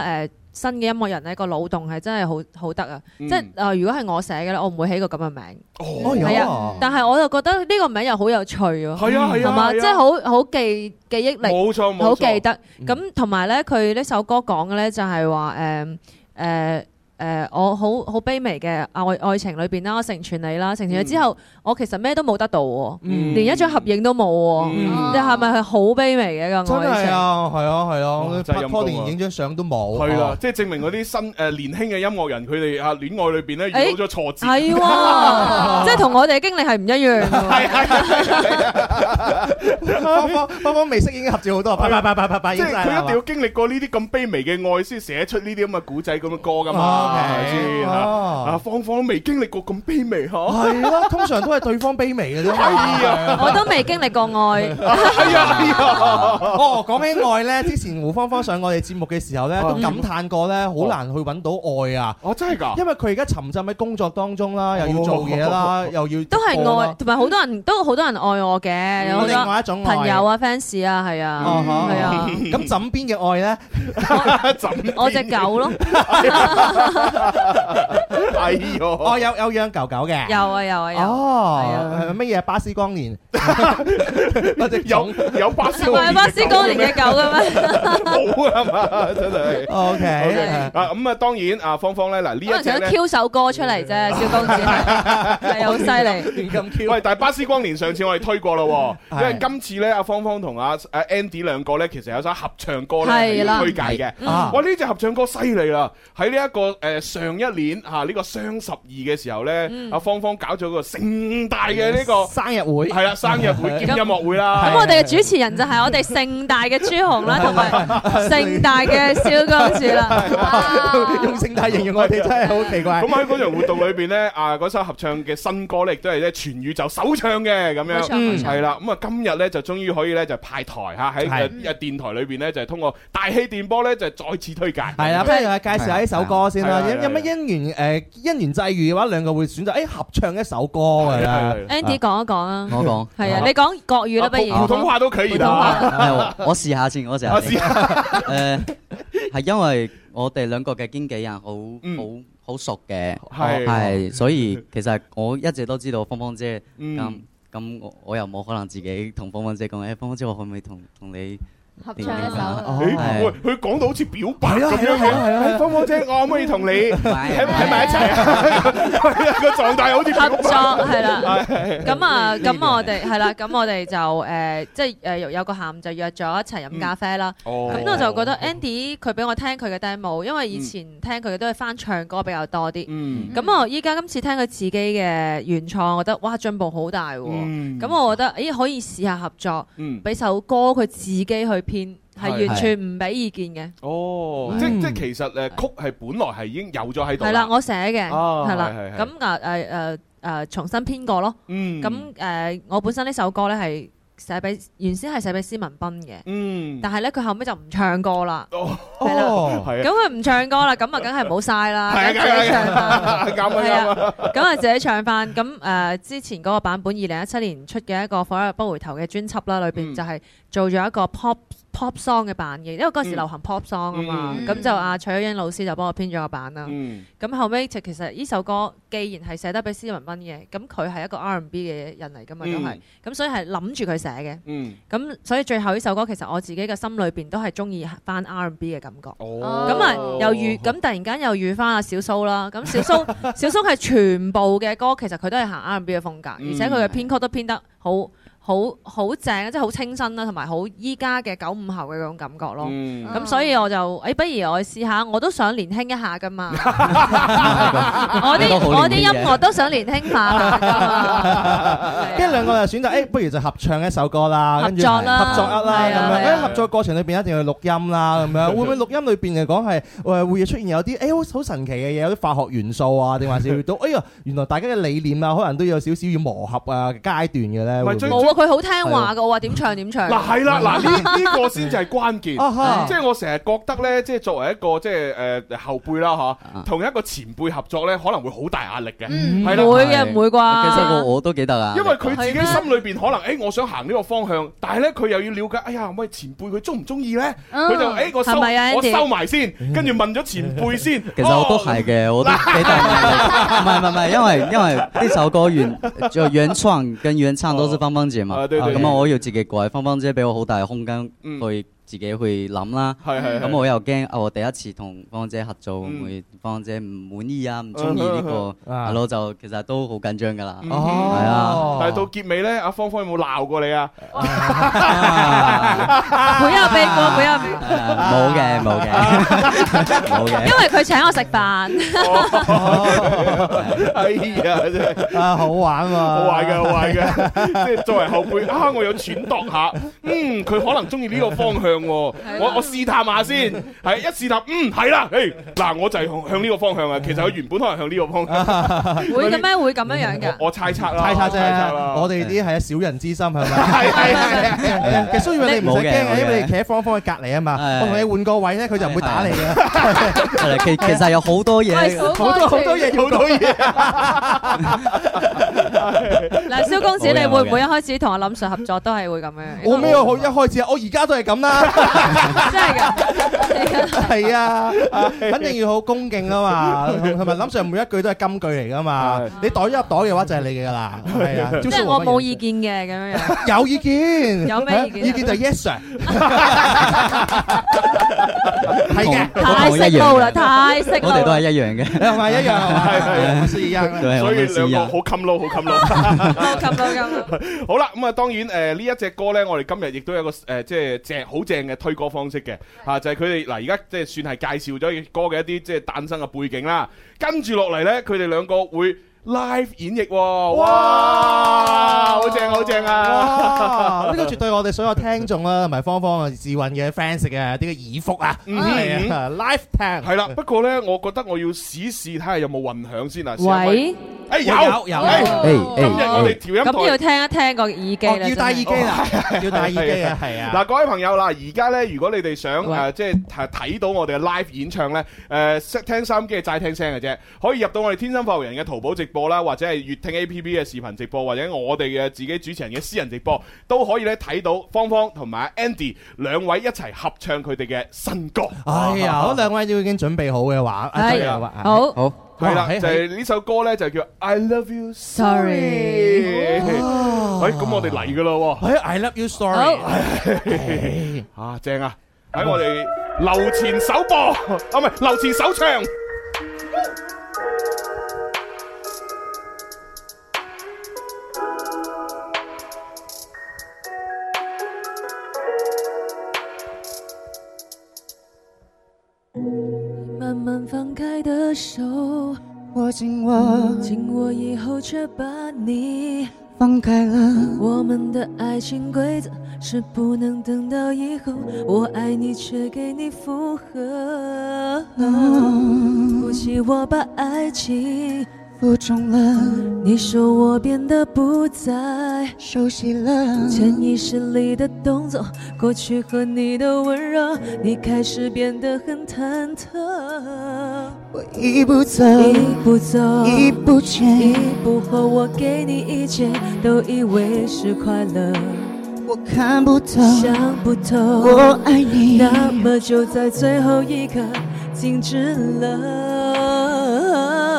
新嘅音樂人咧個腦洞係真係好得啊！即係如果係我寫嘅咧，我唔會起個咁嘅名。係啊，但係我就覺得呢個名又好有趣喎。係啊係嘛，即係好記憶力，冇錯，好記得。咁同埋咧，佢呢首歌講嘅咧就係話我好卑微嘅愛情裏邊啦，我成全你啦，成全你之後，我其實咩都冇得到喎，連一張合影都冇喎。你係咪係好卑微嘅個愛情？ 真係啊，係啊，係啊，拍拖連影張相都冇。係啦， 即係證明嗰啲新年輕嘅音樂人，佢哋戀愛裏邊咧遇到咗挫折。 係喎，即係同我哋嘅經歷係唔一樣。 係芳芳未識已經合照好多，拜， 即係佢一定要經歷過呢啲咁卑微嘅愛，先寫出呢啲咁嘅古仔咁嘅歌噶嘛。係咪先啊？芳芳都未經歷過咁卑微嗬？ 係咯，通常都係對方卑微嘅啫。 係啊， 我都未經歷過愛。 係啊， 哦，講起愛咧，之前胡芳芳上我哋節目嘅時候咧，都感嘆過咧，好難去揾到愛啊！ 哦，真係㗎？ 因為佢而家沉浸喺工作當中啦，又要做嘢啦，又要都係愛，同埋好多人愛我嘅，有另外一種朋友啊、fans 啊，係啊，係啊。 咁枕邊嘅愛咧？ 我隻狗咯。 係喎， 哦，有養狗狗嘅， 有啊。 哦，乜嘢巴斯光年？ 有巴斯光年嘅狗嘅咩？ 冇啊嘛，真係。 OK， 咁啊，當然啊，芳芳咧嗱呢一隻咧 Q 首歌出嚟啫，小公子係好犀利， 亂咁 Q。 喂，但係巴斯光年上次我哋推過咯，因為今次咧阿芳芳同阿 Andy 兩個咧，其實有首合唱歌咧要推介嘅。哇，呢隻合唱歌犀利啦！喺呢一個上一年呢個雙12嘅時候咧，阿芳芳搞咗個盛大嘅呢個生日會， 係啦，生日會兼音樂會啦。 咁我哋嘅主持人就係我哋盛大嘅朱紅啦，同埋盛大嘅小公主啦。 用盛大形容我哋真係好奇怪。 咁喺嗰場活動裏邊咧，嗰首合唱嘅新歌咧，亦都係咧全宇宙首唱嘅咁樣，係啦。咁啊今日咧就終於可以咧就派台嚇喺電台裏邊咧就係通過大氣電波咧就再次推介。 係啦，不如介紹下呢首歌先啦。有乜因緣際遇嘅話，兩個會選擇合唱一首歌㗎啦。 Andy 講一講啊， 我講係啊，你講國語啦，不如普通話都可以啦。 我試下先，係因為我哋兩個嘅經紀人好熟嘅，係所以其實我一直都知道芳芳姐咁我又冇可能自己同芳芳姐講，芳芳姐我可唔可以同你合唱一首？ 佢講到好似表白咁樣嘅，芳芳姐，我可唔可以同你喺埋一齊啊？個狀態好似合作係啦。咁我哋就即係有個下午就約咗一齊飲咖啡啦。咁我就覺得 Andy 佢俾我聽佢嘅 demo，因為以前聽佢都係翻唱歌比較多啲。咁我依家今次聽佢自己嘅原創，我覺得哇進步好大喎。咁我覺得可以試下合作，俾首歌佢自己去編，係完全唔俾意見嘅。 哦，即其實曲係本來係已經有咗喺度。 係啦，我寫嘅，係啦。咁重新編過咯。咁我本身呢首歌咧係原先係寫俾施文彬嘅。但係咧佢後尾就唔唱歌啦。係啦。咁佢唔唱歌啦，咁啊梗係唔好嘥啦。係啊，咁啊自己唱翻。咁之前嗰個版本2017年出嘅一個《火一日不回頭》嘅專輯啦，裏邊就係做咗一個 pop song 嘅版嘅，因為嗰時流行 pop song 啊嘛，咁就阿徐優英老師就幫我編咗個版啦。咁後尾其實呢首歌既然係寫得俾施文彬嘅，咁佢係一個 R&B 嘅人嚟噶嘛，都係，咁所以係諗住佢寫嘅。咁所以最後呢首歌其實我自己嘅心裏邊都係中意翻 R&B 嘅感覺。咁啊咁突然間又遇翻阿小蘇啦，咁小蘇係全部嘅歌其實佢都係行 R&B 嘅風格，而且佢嘅編曲都編得好正，即係好清新啦，同埋好依家嘅95後嘅嗰種感覺咯。咁所以我就不如我試下，我都想年輕一下噶嘛。我啲音樂都想年輕化下噶嘛。 跟住兩個就選擇不如就合唱一首歌啦， 合作啦咁樣。合作過程裏邊一定要錄音啦，咁樣會唔會錄音裏邊嚟講係會出現有啲好神奇嘅嘢，有啲化學元素啊，定還是到原來大家嘅理念啊，可能都有少少要磨合啊階段嘅咧？ 喎，佢好聽話㗎，我話點唱點唱。 嗱係啦，嗱呢個先至係關鍵，即係我成日覺得咧，即係作為一個即係後輩啦嚇，同一個前輩合作咧，可能會好大壓力嘅，係啦， 會嘅唔會啩？ 其實我都記得啊， 因為佢自己心裏邊可能我想行呢個方向，但係咧佢又要了解，哎呀喂前輩佢中唔中意咧？佢就我收埋先，跟住問咗前輩先。 其實我都係嘅，我都幾大壓力。唔係，因為呢首歌原創跟原唱都是芳芳姐嘛，咁我要自己改，芳芳姐俾我好大嘅空間去自己去諗啦。咁我又驚我第一次同芳芳姐合作，會芳芳姐唔滿意啊，唔中意呢個，係咯，就其實都好緊張㗎啦。係啊， 但係到結尾咧，阿芳芳有冇鬧過你啊？ 沒有避過，沒有避過。 冇嘅， 因為佢請我食飯。 哎呀，真係好玩喎， 好玩嘅，即係作為後輩啊，我有揣度下，佢可能中意呢個方向。我試探下先，係一試探，係啦，嗱，我就係向呢個方向啊。其實佢原本可能向呢個方向。 會嘅咩？會咁樣樣㗎？ 我猜測啦， 猜測啫。我哋啲係小人之心係咪？係。其實蘇耀你唔使驚嘅，因為你企喺芳芳嘅隔離啊嘛。我同你換個位咧，佢就唔會打你嘅。 其實有好多嘢， 好多嘢。 嗱，蕭公子，你會唔會一開始同阿林 Sir 合作都係會咁樣？ 我咩啊？一開始我而家都係咁啦。 真係㗎， 係啊，肯定要好恭敬啊嘛，同埋林 Sir 每一句都係金句嚟㗎嘛，你袋咗入袋嘅話就係你嘅㗎啦，係啊， 即係我冇意見嘅咁樣。 有意見， 有咩意見？ 意見就 yes sir，係嘅， 太識路啦，太識路。 我哋都係一樣嘅， 係咪一樣？係， 所以兩個好襟撈，好襟撈。好啦，咁啊，當然呢一隻歌咧，我哋今日亦都有個即係好正嘅推歌方式嘅，就係佢哋嗱而家即係算係介紹咗歌嘅一啲即係誕生嘅背景啦。跟住落嚟咧，佢哋兩個會 live 演繹喎，哇，好正好正啊！ 呢個絕對我哋所有聽眾啦，同埋芳芳啊、志雲嘅 fans 嘅啲嘅耳福啊，係啊 ，live 聽係啦。不過咧，我覺得我要試試睇下有冇混響先啊。 喂， 有，今日我哋調音台咁要聽一聽個耳機啦， 要戴耳機啦，要戴耳機啊，係啊。 嗱，各位朋友嗱，而家咧，如果你哋想即係睇到我哋嘅 live 演唱咧，聽收音機係齋聽聲嘅啫，可以入到我哋天生發育人嘅淘寶直播啦，或者係粵聽 APP 嘅視頻直播，或者我哋嘅自己主持人嘅私人直播，都可以咧睇到芳芳同埋 Andy 兩位一齊合唱佢哋嘅新歌。 哎呀，嗰兩位都已經準備好嘅話， 係好。 係啦，就係呢首歌咧，就叫 I Love You Sorry。咁我哋嚟噶咯喎。 I Love You Sorry。 啊，正啊！喺我哋樓前首播，唔係樓前首唱。 慢慢放開的手，握緊我以後卻把你放開了。我們的愛情規則是不能等到以後，我愛你卻給你附和。不起我把愛情負重了，你說我變得不再熟悉了，潛意識裡的動作，過去和你的溫柔，你開始變得很忐忑。我一步走，一步走，一步前，一步後，我給你一切，都以為是快樂。我看不透，想不透，我愛你，那麼就在最後一刻靜止了。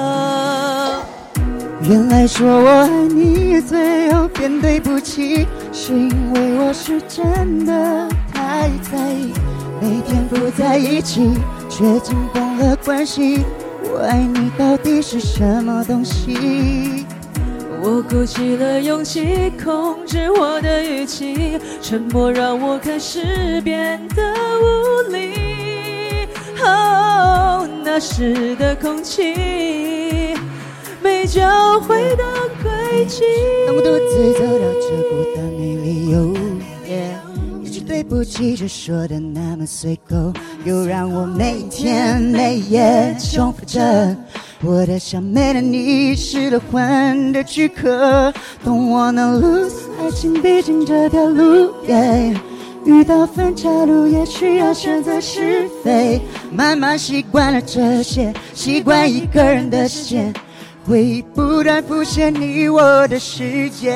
原來說我愛你，最後變對不起，是因為我是真的太在意，每天不在一起，卻緊繃了關係。我愛你到底是什麼東西？我鼓起了勇氣，控制我的語氣，沉默讓我開始變得無力。哦，那時的空氣沒教會的軌跡，當我獨自走到這孤單沒理由，一句對不起就說的那麼隨口，又讓我每天每夜重複着我的小美人，你失了魂的躯壳 Don't wanna lose 爱情毕竟这条路 yeah 遇到分岔路也需要选择是非慢慢习惯了这些习惯一个人的时间回忆不断浮现你我的世界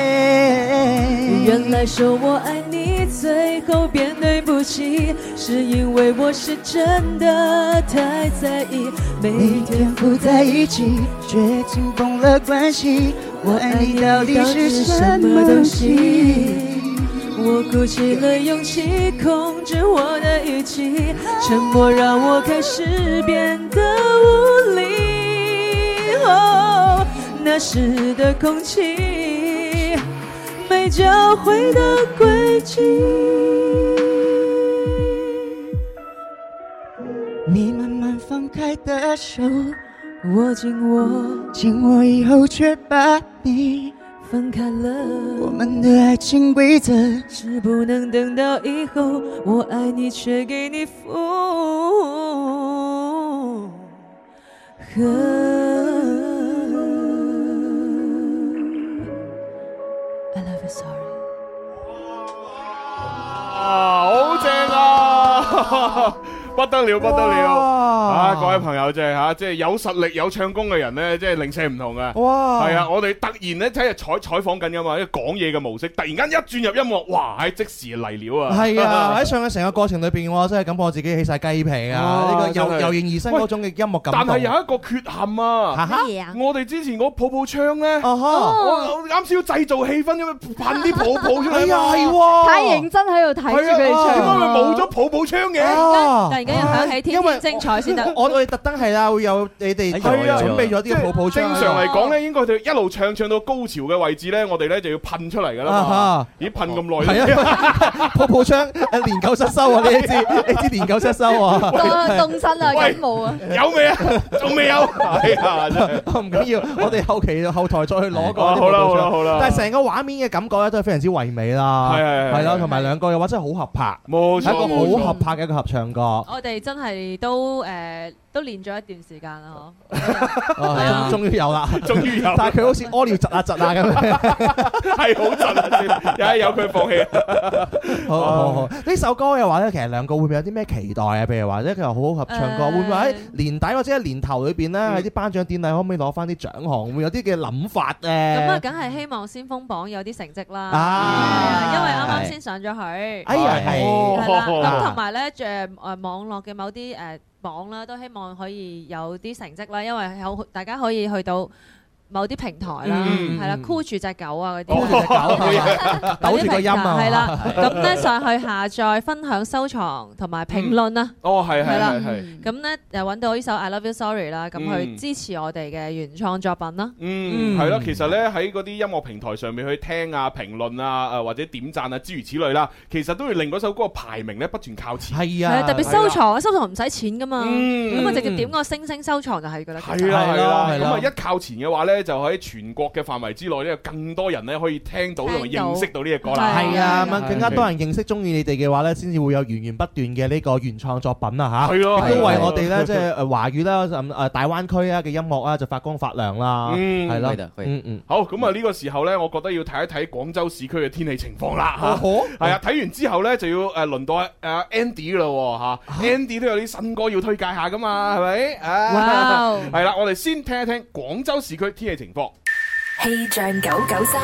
原来说我爱你最后变对不起是因为我是真的太在意每天不在一起却紧绷了关系我爱你到底是什么东西我鼓起了勇气控制我的语气沉默让我开始变得无力那时的空气没交汇的轨迹你慢慢放开的手握紧我以后却把你分开了我们的爱情规则是不能等到以后我爱你却给你负I love you, sorry. 好正啊！不得了，不得了！啊，各位朋友，即係有實力、有唱功嘅人咧，即係零舍唔同嘅。哇！係啊，我哋突然咧睇日採訪緊噶嘛，一講嘢嘅模式，突然間一轉入音樂，哇！係即時嚟料啊！ 係啊，喺唱嘅成個過程裏邊，我真係感覺我自己起晒雞皮啊！呢個油然而生嗰種嘅音樂感。 但係有一個缺陷啊！ 乜嘢啊？ 我哋之前嗰泡泡槍咧，我啱先要製造氣氛咁樣噴啲泡泡出嚟。 哎呀，係喎！ 太認真喺度睇住佢哋唱。 點解會冇咗泡泡槍嘅？ 突然間要響起天天精彩先得。 我哋特登係啦，會有你哋準備咗啲泡泡槍。 正常嚟講咧，應該佢一路唱到高潮嘅位置咧，我哋咧就要噴出嚟㗎啦嘛。咦，噴咁耐？ 係啊，泡泡槍年久失修啊！你知年久失修啊？ 凍身啊，感冒啊！ 有未啊？仲未有？係啊，真係唔緊要，我哋後台再去攞個。 好啦好啦。 但係成個畫面嘅感覺咧都係非常之唯美啦。係啦，同埋兩個嘅話真係好合拍， 冇錯， 係一個好合拍嘅一個合唱歌。 我哋真係都練咗一段時間啦， 嗬。終於有啦， 終於有。 但係佢好似屙尿窒啊咁樣， 係好窒啊！有佢放棄。 好。呢首歌嘅話咧，其實兩個會唔會有啲咩期待啊？譬如話咧，佢又好好合唱歌，會唔會喺年底或者喺年頭裏邊咧，喺啲頒獎典禮可唔可以攞翻啲獎項？會唔會有啲嘅諗法咧？ 咁啊，梗係希望先鋒榜有啲成績啦。因為啱啱先上咗去。 哎呀， 係啦。咁同埋咧，網絡嘅某啲榜啦，都希望可以有啲成績啦，因為大家可以去到某啲平台啦，係啦，箍住隻狗啊嗰啲， 抖住個音啊， 係啦，咁咧上去下載、分享、收藏同埋評論啊。 哦，係啦， 咁咧又揾到呢首 I Love You Sorry 啦，咁去支持我哋嘅原創作品啦。 係咯，其實咧喺嗰啲音樂平台上面去聽啊、評論啊、或者點讚啊諸如此類啦，其實都會令嗰首歌排名咧不斷靠前。 係啊， 特別收藏唔使錢噶嘛，咁啊直接點個星星收藏就係㗎啦。 係啦，咁啊一靠前嘅話咧，就喺全國嘅範圍之內咧，有更多人咧可以聽到同埋認識到呢隻歌啦。 係啊，咁更加多人認識中意你哋嘅話咧，先至會有源源不斷嘅呢個原創作品啊嚇。係咯，亦都為我哋咧即係華語啦、大灣區啊嘅音樂啊就發光發亮啦。係咯， 好，咁啊呢個時候咧，我覺得要睇一睇廣州市區嘅天氣情況啦嚇。係啊，睇完之後咧就要輪到阿 Andy 啦嚇。Andy 都有啲新歌要推介下噶嘛，係咪？哇！係啦，我哋先聽一聽廣州市區天氣情況。 氣象993，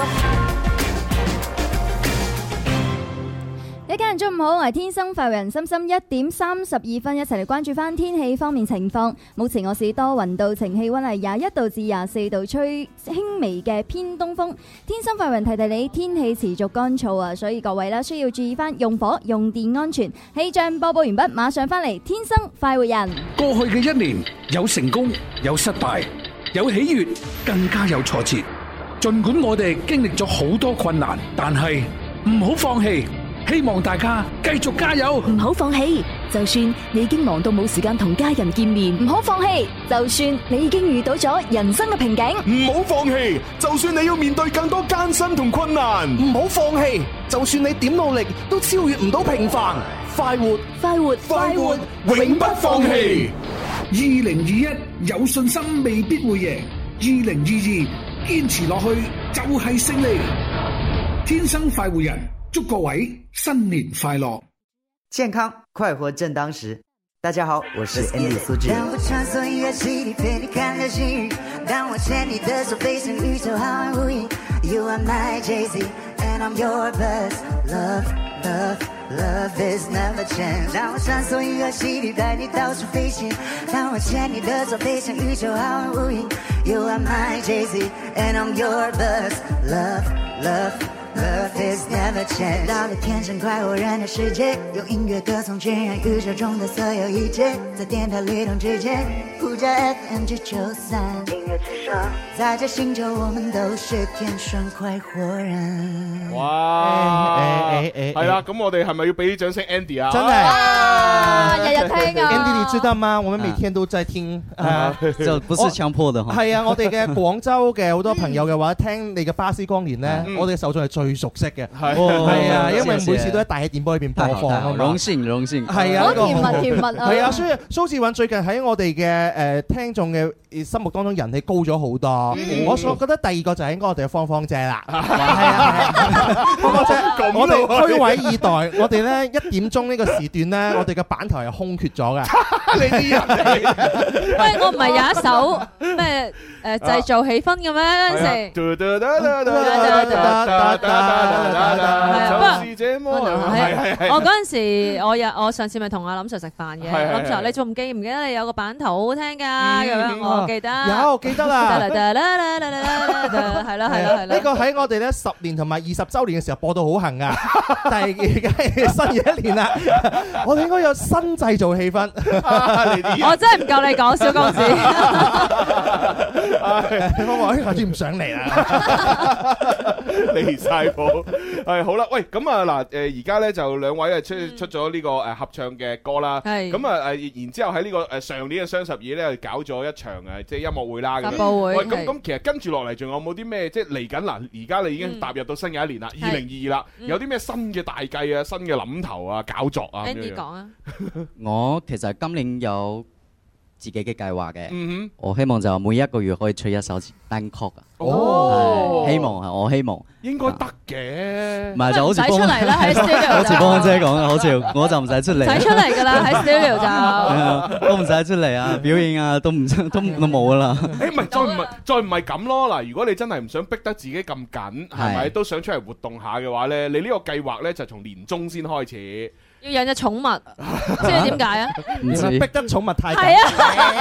一家人中午好，我係天生快活人心心1點32分，一齊嚟關注翻天氣方面情況。目前我市多雲到晴，氣溫係21度至24度，吹輕微嘅偏東風。天生快活人提提你，天氣持續乾燥啊，所以各位啦需要注意翻用火用電安全。氣象播報完畢，馬上翻嚟天生快活人。 過去嘅一年有成功，有失敗，有喜悅，更加有挫折。盡管我哋經歷咗好多困難，但係唔好放棄。希望大家繼續加油， 唔好放棄。就算你已經忙到冇時間同家人見面， 唔好放棄。就算你已經遇到咗人生嘅瓶頸， 唔好放棄。就算你要面對更多艱辛同困難， 唔好放棄。就算你點努力都超越唔到平凡，快活， 永不放棄。 2021有信心未必會贏，2022堅持落去就係勝利。天生快活人，祝各位新年快樂， 健康快活正當時。大家好，我是 Andy 蘇志。 讓我穿梭音樂戲裡陪你看流星雨，當我牽你的手飛向宇宙浩瀚無垠。You are my Jay-Z and I'm your buzz. Love, love, love is never change. 讓我穿梭音樂戲裡帶你到處飛行，當我牽你的手飛向宇宙浩瀚無垠。You are my Jay-Z and I'm your buzz. Love, love.Love is never change。到了天生快活人的世界，用音乐歌颂渲染宇宙中的所有一切，在电台律动之間，呼叫 FM 993，音樂之聲，在這星球我們都是天生快活人。 哇！係啦，咁我哋係咪要俾啲掌聲 Andy 啊？ 真係， 日日聽啊 ！Andy 你知道嗎？我們每天都在聽， 就不是強迫的哈。 係啊，我哋嘅廣州嘅好多朋友嘅話，聽你嘅巴斯光年咧，我哋嘅受眾係最熟悉嘅，係啊，因為每次都喺大氣電波裏邊播放啊嘛。 榮幸， 係啊， 好甜蜜啊！ 係啊，所以蘇志韻最近喺我哋嘅聽眾嘅心目當中人氣高咗好多。我覺得第二個就係應該我哋嘅芳芳姐啦，係啊，芳芳姐，我哋虛位以待，我哋咧1點鐘呢個時段咧，我哋嘅版台係空缺咗嘅。 你啲人嚟， 喂，我唔係有一首咩製造氣氛嘅咩嗰陣時？我嗰陣時，我上次咪同阿林 Sir 食飯嘅，林 Sir 你仲唔記得你有個版頭好好聽㗎？咁樣我記得， 有記得啦， 係啦， 呢個喺我哋咧10年同埋20週年嘅時候播到好行噶，但係而家係新嘅一年啦，我哋應該有新製造氣氛。 我真係唔夠你講，小公子。 我話下次唔上嚟啦， 離曬譜。係好啦，喂，咁啊嗱，而家咧就兩位出咗呢個合唱嘅歌啦。係咁啊然之後喺呢個上年嘅雙十二咧，搞咗一場即係音樂會啦。發佈會。 喂，咁其實跟住落嚟仲有冇啲咩即係嚟緊嗱？而家你已經踏入到新嘅一年啦，2022啦，有啲咩新嘅大計啊、新嘅諗頭啊、搞作啊 Andy 講啊， 我其實今年有自己嘅計劃嘅，我希望就每一個月可以出一首單曲啊！ 哦， 我希望應該得嘅， 唔係就好似出嚟啦喺 studio， 好似邦姐講嘅，好似我就唔使出嚟， 唔使出嚟㗎啦喺 studio 就， 都唔使出嚟啊，表演啊都冇㗎啦。 誒唔係再唔係咁咯嗱，如果你真係唔想逼得自己咁緊，係咪都想出嚟活動下嘅話咧，你呢個計劃咧就從年中先開始。 要養隻寵物，知唔知點解啊？ 唔知逼得寵物太緊。 係啊！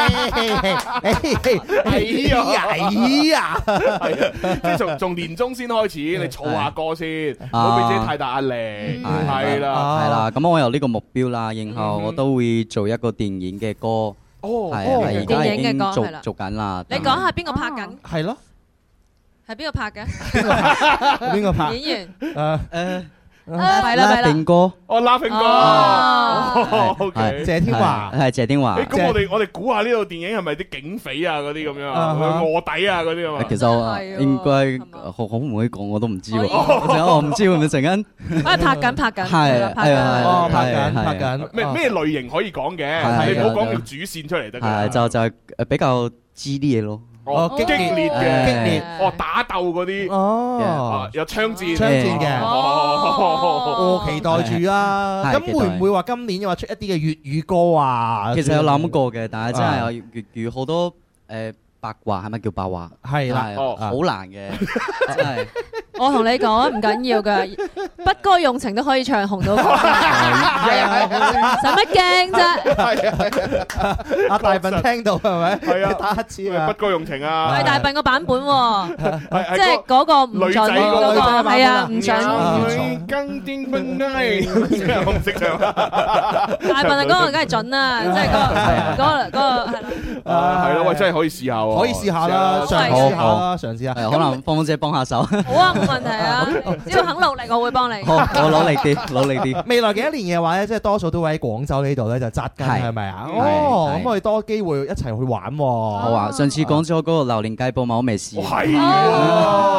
係啊！即係從年中先開始，你儲下歌先，唔好俾自己太大壓力。係啦， 咁我有呢個目標啦，然後我都會做一個電影嘅歌。係而家已經做緊啦。 你講下邊個拍緊？ 係咯， 係邊個拍嘅？ 邊個拍？ 演員。 Laughing 哥， Laughing 哥，OK， 謝天華， 係謝天華。 咁我哋估下呢套電影係咪啲警匪啊嗰啲咁樣，臥底啊嗰啲咁啊？ 其實我應該可唔可以講我都唔知喎，我唔知會唔會陣間。 拍緊， 係拍緊， 咩類型可以講嘅？你唔好講條主線出嚟得㗎。 就係比較知啲嘢咯。 激烈嘅，打鬥嗰啲，有槍戰嘅，我期待住啦。咁會唔會話今年又話出一啲嘅粵語歌啊？ 其實有諗過嘅，但係真係有粵語好多白話，係咪叫白話？ 係啦， 好難嘅，真係。 我同你講唔緊要㗎，不該用情都可以唱紅到歌，使乜驚啫？ 阿大笨聽到係咪？ 係啊， 打乞嗤啊！ 不該用情啊！ 係大笨個版本喎，即係嗰個唔準嗰個，係啊，唔準。 更癲崩嗌，我唔識唱。 大笨嗰個梗係準啦，即係嗰個係咯，喂，真係可以試下喎， 可以試下啦，嘗試下， 可能芳芳姐幫下手。 好啊，冇問題啊，只要肯努力，我會幫你。 好，我努力啲。 未來嘅一年嘅話咧，即係多數都會喺廣州呢度咧就紮根，係咪啊？咁我哋多機會一齊去玩。 好啊，上次講咗嗰個榴蓮雞煲嘛，我未試。 係啊，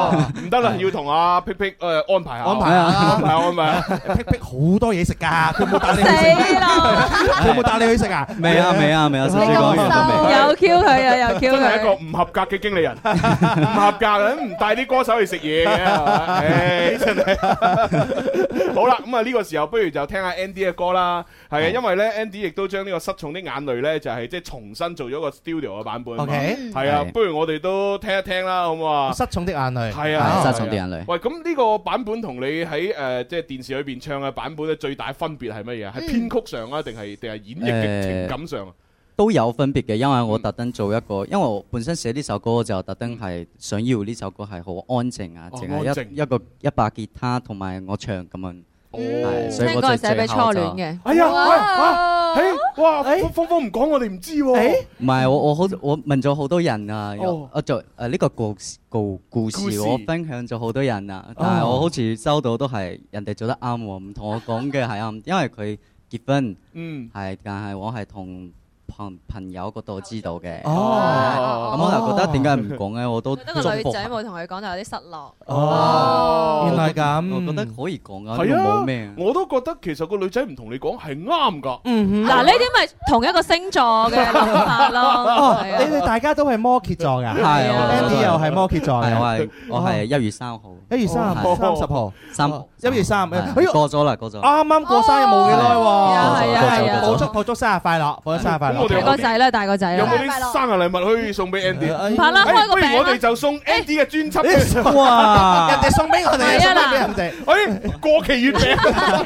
唔得啦，要同阿辟辟安排下， 安排。辟辟好多嘢食㗎，佢冇帶你去食。佢冇帶你去食啊？ 未啊，先講完都未。 又 Q 佢啊，又 Q 佢。 真係一個唔合格嘅經理人，唔合格嘅，唔帶啲歌手去食嘢嘅，係嘛？真係。好啦，咁啊呢個時候不如就聽下 Andy 嘅歌啦。係啊，因為咧 Andy 亦都將呢個失寵的眼淚咧，就係即係重新做咗個 studio 嘅版本。 OK， 係啊，不如我哋都聽一聽啦，好唔好啊？ 失寵的眼淚， 係啊， 失寵的眼淚。 喂，咁呢個版本同你喺即係電視裏邊唱嘅版本咧，最大分別係乜嘢？係編曲上啊，定係演繹嘅情感上啊？ 都有分別嘅，因為我特登做一個，因為我本身寫呢首歌就特登係想要呢首歌係好安靜啊，淨係一把吉他同埋我唱咁樣。 所以我就寫俾初戀嘅。 哎呀，哇，芳芳唔講我哋唔知喎。 唔係我問咗好多人啊，我就呢個故事我分享咗好多人啊，但係我好似收到都係人哋做得啱喎，唔同我講嘅係啱，因為佢結婚，係，但係我係同朋友嗰度知道嘅，咁我就覺得點解唔講咧？我都覺得個女仔冇同佢講就有啲失落。 原來咁， 我覺得可以講啊， 係啊， 冇咩。 我都覺得其實個女仔唔同你講係啱㗎。 嗱，呢啲咪同一個星座嘅諗法咯。 你哋大家都係摩羯座㗎， 係 ，Andy 又係摩羯座嘅， 我係1月3號 ，1月30號，1月3， 過咗啦，過咗。 啱啱過生日冇幾耐喎， 係啊， 報祝生日快樂，報祝生日快樂。 大個仔啦，大個仔啦。 有冇啲生日禮物可以送俾 Andy？ 唔怕啦，開個餅啦。 不如我哋就送 Andy 嘅專輯。 哇！人哋送俾我哋，送俾人哋。 過期月餅。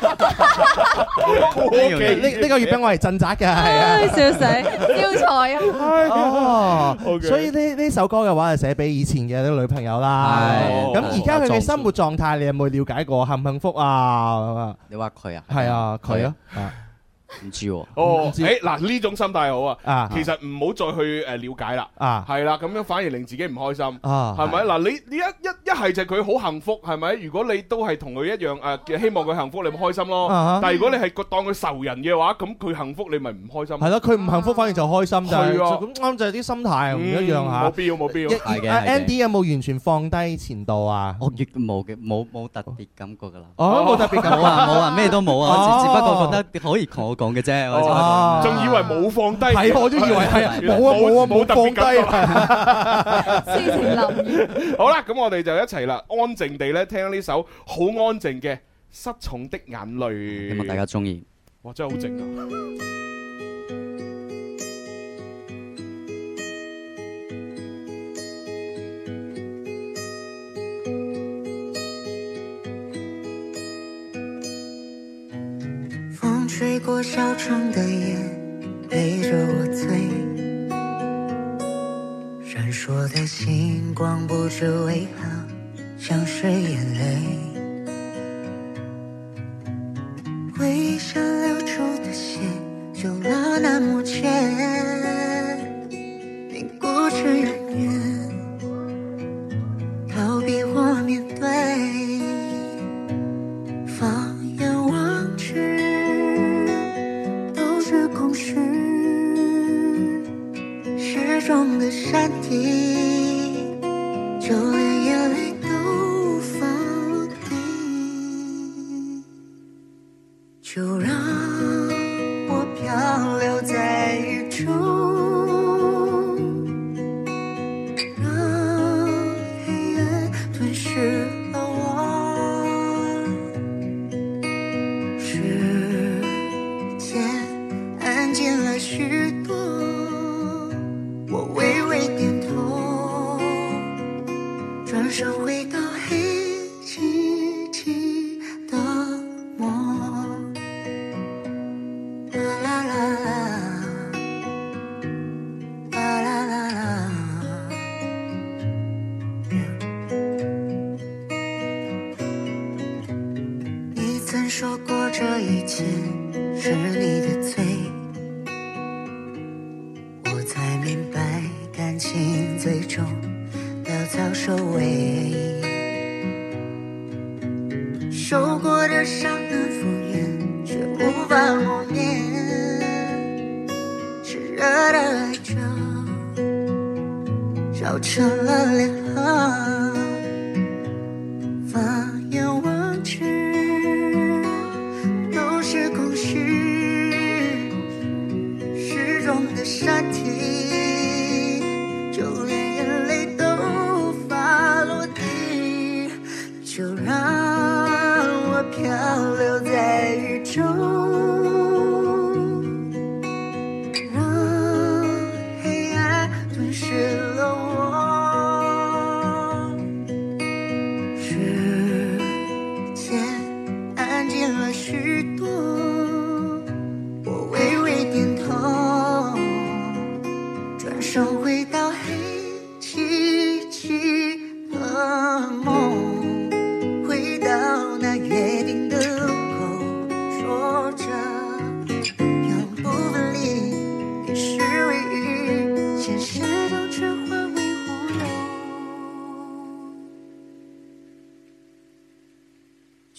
呢個月餅我係鎮宅嘅，係啊。 笑死，招財啊！ 所以呢首歌嘅話係寫俾以前嘅啲女朋友啦。咁而家佢嘅生活狀態，你有冇了解過？幸唔幸福啊？ 你話佢啊？ 係啊，佢啊。 唔知喎， 嗱呢種心態好啊，其實唔好再去了解啦，係啦，咁樣反而令自己唔開心，係咪？嗱，你一係就佢好幸福，係咪？如果你都係同佢一樣希望佢幸福，你咪開心咯。但係如果你係當佢仇人嘅話，咁佢幸福你咪唔開心。係咯，佢唔幸福反而就開心，就係咁啱就係啲心態唔一樣嚇。冇必要。 Andy 有冇完全放低前度啊？ 我亦冇嘅，冇特別感覺㗎啦。 冇特別感覺， 冇啊，咩都冇啊，只不過覺得可以同我講嘅啫， 仲以為冇放低， 係我都以為係冇放低。 詩情林語。 好啦，咁我哋就一齊啦，安靜地咧聽呢首好安靜嘅《失寵的眼淚》， 希望大家中意。 哇，真係好靜啊！ 风吹过小城的夜，陪着我醉，闪烁的星光不知为何像是眼泪，回想流出的血就拉那么浅，并固执远远逃避或面对，放眼望去都是空虚，失重的山体，就连眼泪都无法落地，就让我漂流在雨中，让黑夜吞噬了我，时间安静了许多，我微微点头，转身回到黑漆漆的梦。啦啦啦啦，啦啦啦啦。你曾说过这一切是你的罪，我才明白感情最终潦草收尾，受过的伤能复原，却无法磨灭，炽热的爱着烧成了脸庞，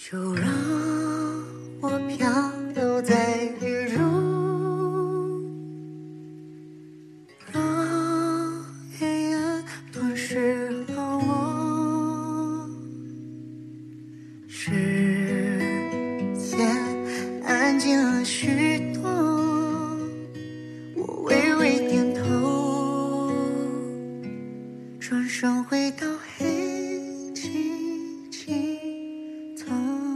就让我漂流在雨中，让黑暗吞噬了我。时间安静了许多，我微微点头，转身回到黑漆漆的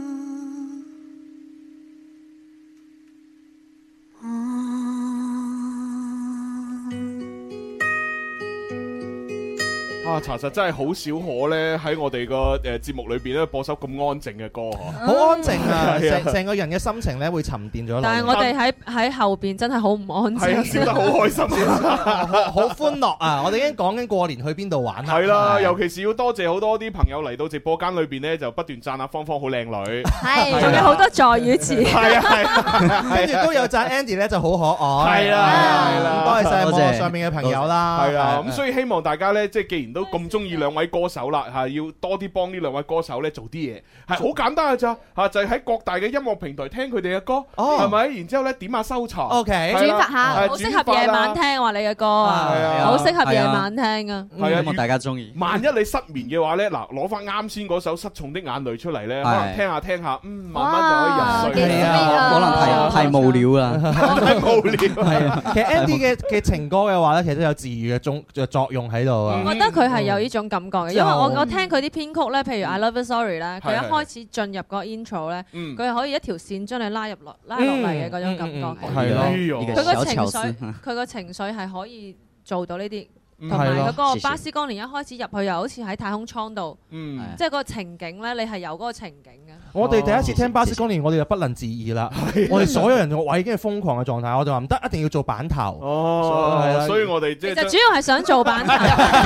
啊，查實真係好少可咧喺我哋個節目裏邊咧播首咁安靜嘅歌嗬， 好安靜啊！成個人嘅心情咧會沉澱咗落嚟。 但係我哋喺後邊真係好唔安靜， 係啊，笑得好開心， 好歡樂啊！我哋已經講緊過年去邊度玩啦。 係啦，尤其是要多謝好多啲朋友嚟到直播間裏邊咧，就不斷讚下芳芳好靚女， 係仲有好多助語詞， 係啊， 跟住都有讚 Andy 咧就好可愛， 係啦，係啦， 多謝晒網絡上面嘅朋友啦， 係啊，咁所以希望大家咧，即係既然都咁中意兩位歌手啦，係要多啲幫呢兩位歌手咧做啲嘢，係好簡單嘅咋嚇，就係喺各大嘅音樂平台聽佢哋嘅歌，係咪？然之後咧點下收藏 ，OK， 轉發下，好適合夜晚聽話你嘅歌啊，好適合夜晚聽啊， 係啊， 希望大家中意。 萬一你失眠嘅話咧，嗱攞翻啱先嗰首《失重的眼淚》出嚟咧，可能聽下聽下，慢慢就可以入睡。 可能太無聊啦， 太無聊。 係啊，其實 Andy 嘅情歌嘅話咧，其實都有治愈嘅作用喺度啊。 我覺得佢係有呢種感覺嘅，因為我聽佢啲編曲咧，譬如 I Love You Sorry 咧，佢一開始進入個 intro 咧，佢係可以一條線將你拉落嚟嘅嗰種感覺係咯，佢個情緒係可以做到呢啲。同埋嗰個巴斯光年一開始入去又好似喺太空艙度，即係嗰個情景咧，你係有嗰個情景嘅。 我哋第一次聽巴斯光年，我哋就不能自已啦。我哋所有人個位已經係瘋狂嘅狀態，我就話唔得，一定要做版頭。 哦，所以我哋即係其實主要係想做版頭。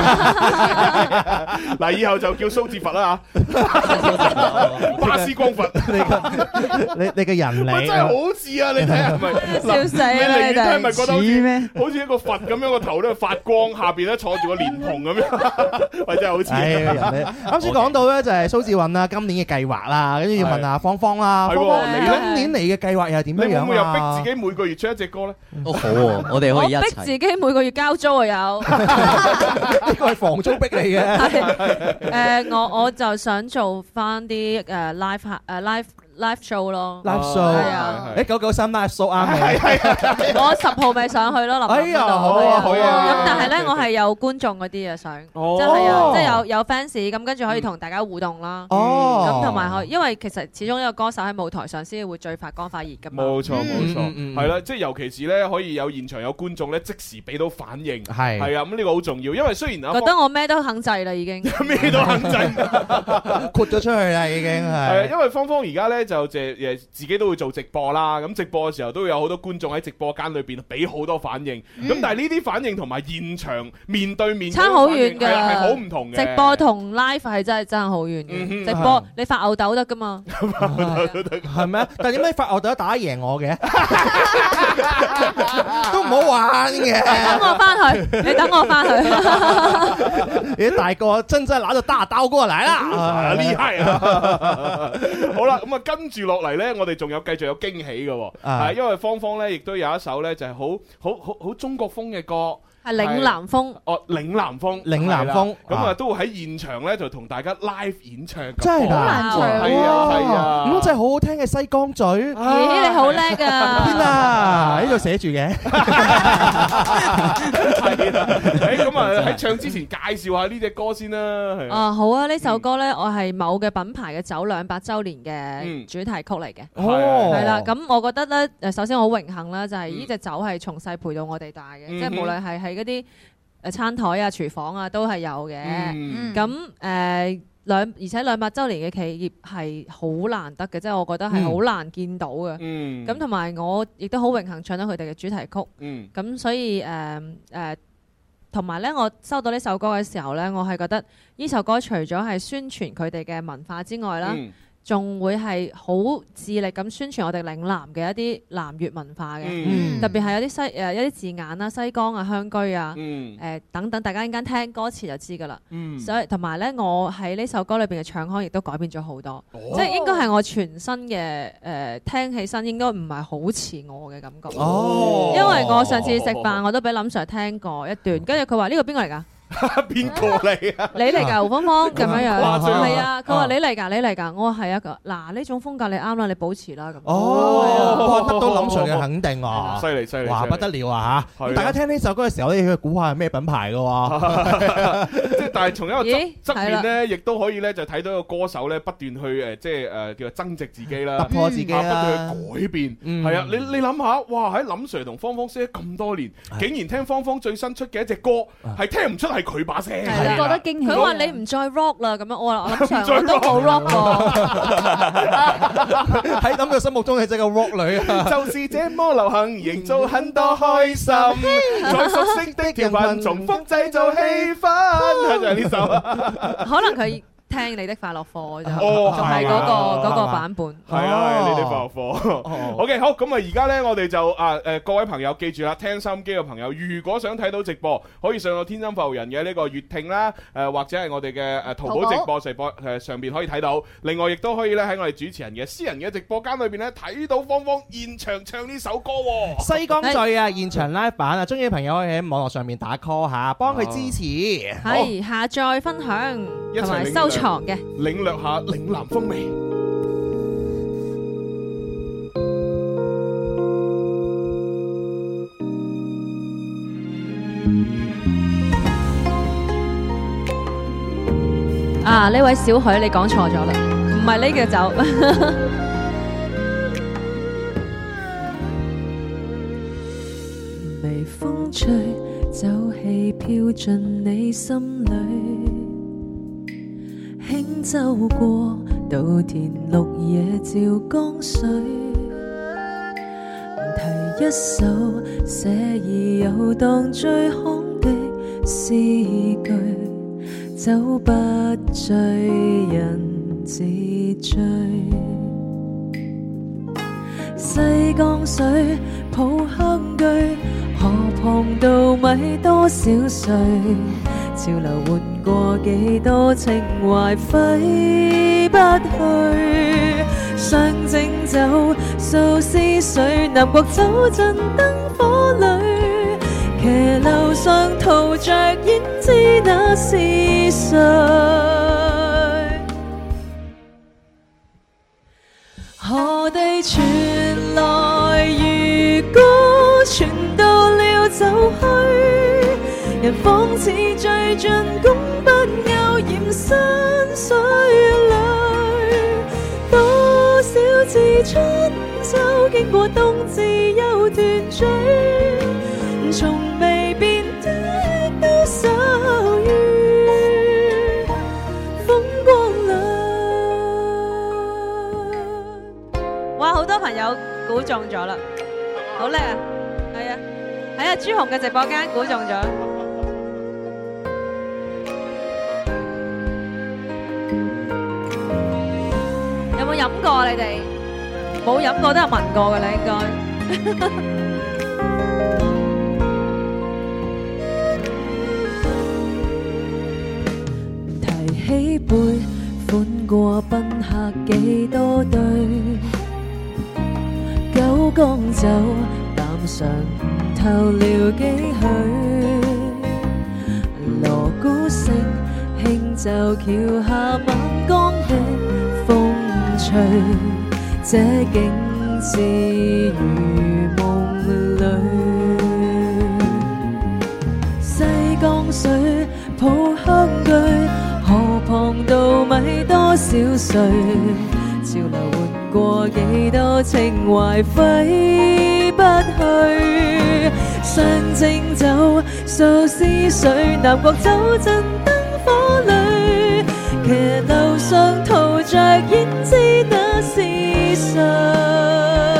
嗱，以後就叫蘇志佛啦嚇，巴斯光佛。 你嘅人嚟， 真係好似啊！你睇下係咪？ 笑死啦！ 你睇係咪覺得好似一個佛咁樣個頭咧發光，下邊咧坐住個蓮蓬咁樣，喂真係好似。啱先講到咧就係蘇志韻啦，今年嘅計劃啦，跟住要問下芳芳啦。 芳芳，你今年嚟嘅計劃又係點樣樣啊？ 你會唔會又逼自己每個月出一隻歌咧？ 都好喎，我哋可以一齊。 逼自己每個月交租啊有。 呢個係房租逼你嘅。 我就想做翻啲live show 咯 ，live show 係啊，993 live show 啱嘅。 我10號咪上去咯，臨哎呀，好啊，好啊。 咁但係咧，我係有觀眾嗰啲啊，想即係有 fans，咁跟住可以同大家互動啦。 哦， 咁同埋可以，因為其實始終一個歌手喺舞台上先會最發光發熱㗎嘛。 冇錯冇錯，係啦，即係尤其是咧可以有現場有觀眾咧即時俾到反應，係啊，咁呢個好重要，因為雖然覺得我咩都肯制啦，已經咩都肯制， 豁咗出去啦，已經係。 因為芳芳而家咧。就自己都會做直播啦，咁直播嘅時候都會有好多觀眾喺直播間裏邊俾好多反應，咁但係呢啲反應同埋現場面對面差好遠㗎， 係好唔同嘅。 直播同 live 係真係爭好遠嘅。直播你發吽豆得㗎嘛？ 係咩？但係點解發吽豆打贏我嘅？都唔好玩嘅。 等我翻去，你等我翻去。 你大個真拿着大刀過來啦！ 厲害啊！好啦，咁啊跟住落嚟咧，我哋仲有繼續有驚喜嘅，係因為芳芳咧亦都有一首咧就係好中國風嘅歌。 係嶺南風哦，嶺南風， 嶺南風咁啊，都會喺現場咧就同大家 live 演唱， 真係好難唱， 係啊， 咁真係好好聽嘅西江嘴， 咦，你好叻㗎， 邊啊？呢度寫住嘅， 係啦，咁啊喺唱之前介紹下呢隻歌先啦，係啊，好啊，呢首歌咧我係某嘅品牌嘅酒200週年嘅主題曲嚟嘅，係啦，咁我覺得咧首先好榮幸啦，就係呢隻酒係從細陪到我哋大嘅，即係無論係喺嗰啲餐台啊、廚房啊都係有嘅。咁而且200週年嘅企業係好難得嘅，即係我覺得係好難見到嘅。咁同埋我亦都好榮幸唱到佢哋嘅主題曲。咁所以同埋咧，我收到呢首歌嘅時候咧，我係覺得呢首歌除咗係宣傳佢哋嘅文化之外啦。 仲會係好致力咁宣傳我哋嶺南嘅一啲南粵文化嘅，特別係有啲一啲字眼啦，西江啊、鄉居啊，等等，大家陣間聽歌詞就知㗎啦。所以同埋咧，我喺呢首歌裏邊嘅唱腔亦都改變咗好多，即係應該係我全新嘅聽起身應該唔係好似我嘅感覺。因為我上次食飯我都俾林 Sir 聽過一段，跟住佢話呢個邊個嚟㗎？ 邊個嚟啊？ 你嚟㗎，胡芳芳咁樣樣，係啊，佢話你嚟㗎，你嚟㗎，我話係一個嗱呢種風格你啱啦，你保持啦咁。 哇！得到林 Sir 嘅肯定啊， 犀利犀利， 哇不得了啊嚇！大家聽呢首歌嘅時候咧，要估下係咩品牌嘅喎。即係但係從一個側面咧，亦都可以咧就睇到個歌手咧不斷去即係叫做增值自己啦， 突破自己啦， 不斷去改變。係啊，你諗下，哇喺林 Sir 同芳芳識咗咁多年，竟然聽芳芳最新出嘅一隻歌係聽唔出係佢把聲， 係覺得驚喜。佢話你唔再 rock 啦，咁樣我話林 Sir 我都好 rock 喎。 喺林 Sir 心目中係真係個 rock 女啊！ 就是這麼流行，營造很多開心，在熟悉的條文重複製造氣氛，就係呢首。 可能佢聽你的快樂課就係嗰個版本。 係啊，你的快樂課。OK， 好，咁啊，而家咧我哋就各位朋友記住啦，聽收音機嘅朋友，如果想睇到直播，可以上到天生快活人嘅呢個粵聽啦，或者係我哋嘅淘寶直播上邊可以睇到。另外亦都可以咧喺我哋主持人嘅私人嘅直播間裏邊咧睇到芳芳現場唱呢首歌。 西江醉啊，現場 live 版啊，中意嘅朋友可以喺網絡上面打 call 下，幫佢支持。 係下載分享同埋收藏。 領略下嶺南風味。 啊！呢位小許你講錯咗啦，唔係呢個酒。 微風吹，酒氣飄進你心裏。輕走過稻田綠野照江水，提一首寫意遊蕩最好的詩句，酒不醉人自醉。西江水抱香居，河旁稻米多少歲，潮流換過幾多情懷揮不去，上正酒數思緒，南國酒鎮燈火裏，騎樓上塗着胭脂那是誰？何地傳來漁歌，傳到了酒墟，人仿似醉盡，功不偶染山水裏。多少次春秋經過冬至又斷嘴，從未變的多少雨風光裏。 哇！好多朋友估中咗啦，好叻啊！係啊，喺朱紅嘅直播間估中咗。有冇飲過你哋？冇飲過都有聞過嘅啦，應該。 提起杯，款過賓客幾多對，九江酒淡嘗唔透了幾許，鑼鼓聲輕奏橋下晚光的風吹，這景致如夢裏。西江水抱香居，河旁稻米多少歲，潮流換過幾多情懷揮不去，上正酒數思緒，南國酒鎮燈火裏，騎樓上塗着胭脂那是誰？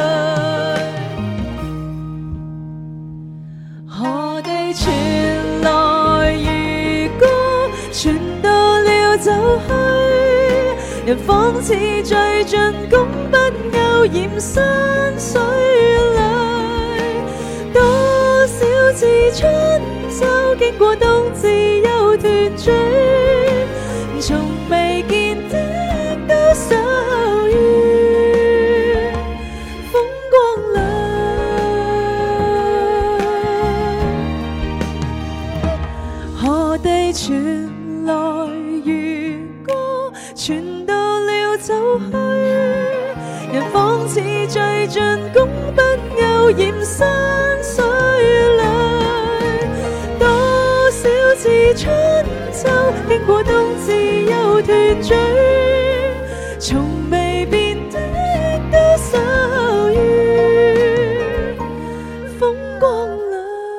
何地傳來漁歌，傳到了酒墟， 人仿似最盡功不偶染山水裏，多少次春秋經過冬至又團聚，從未見的多少雨風光裏，何地傳來如歌傳到了走去，人仿似最盡功不偶染山水裏，多少次春秋經過冬至又團聚，從未變的多少雨風光裏。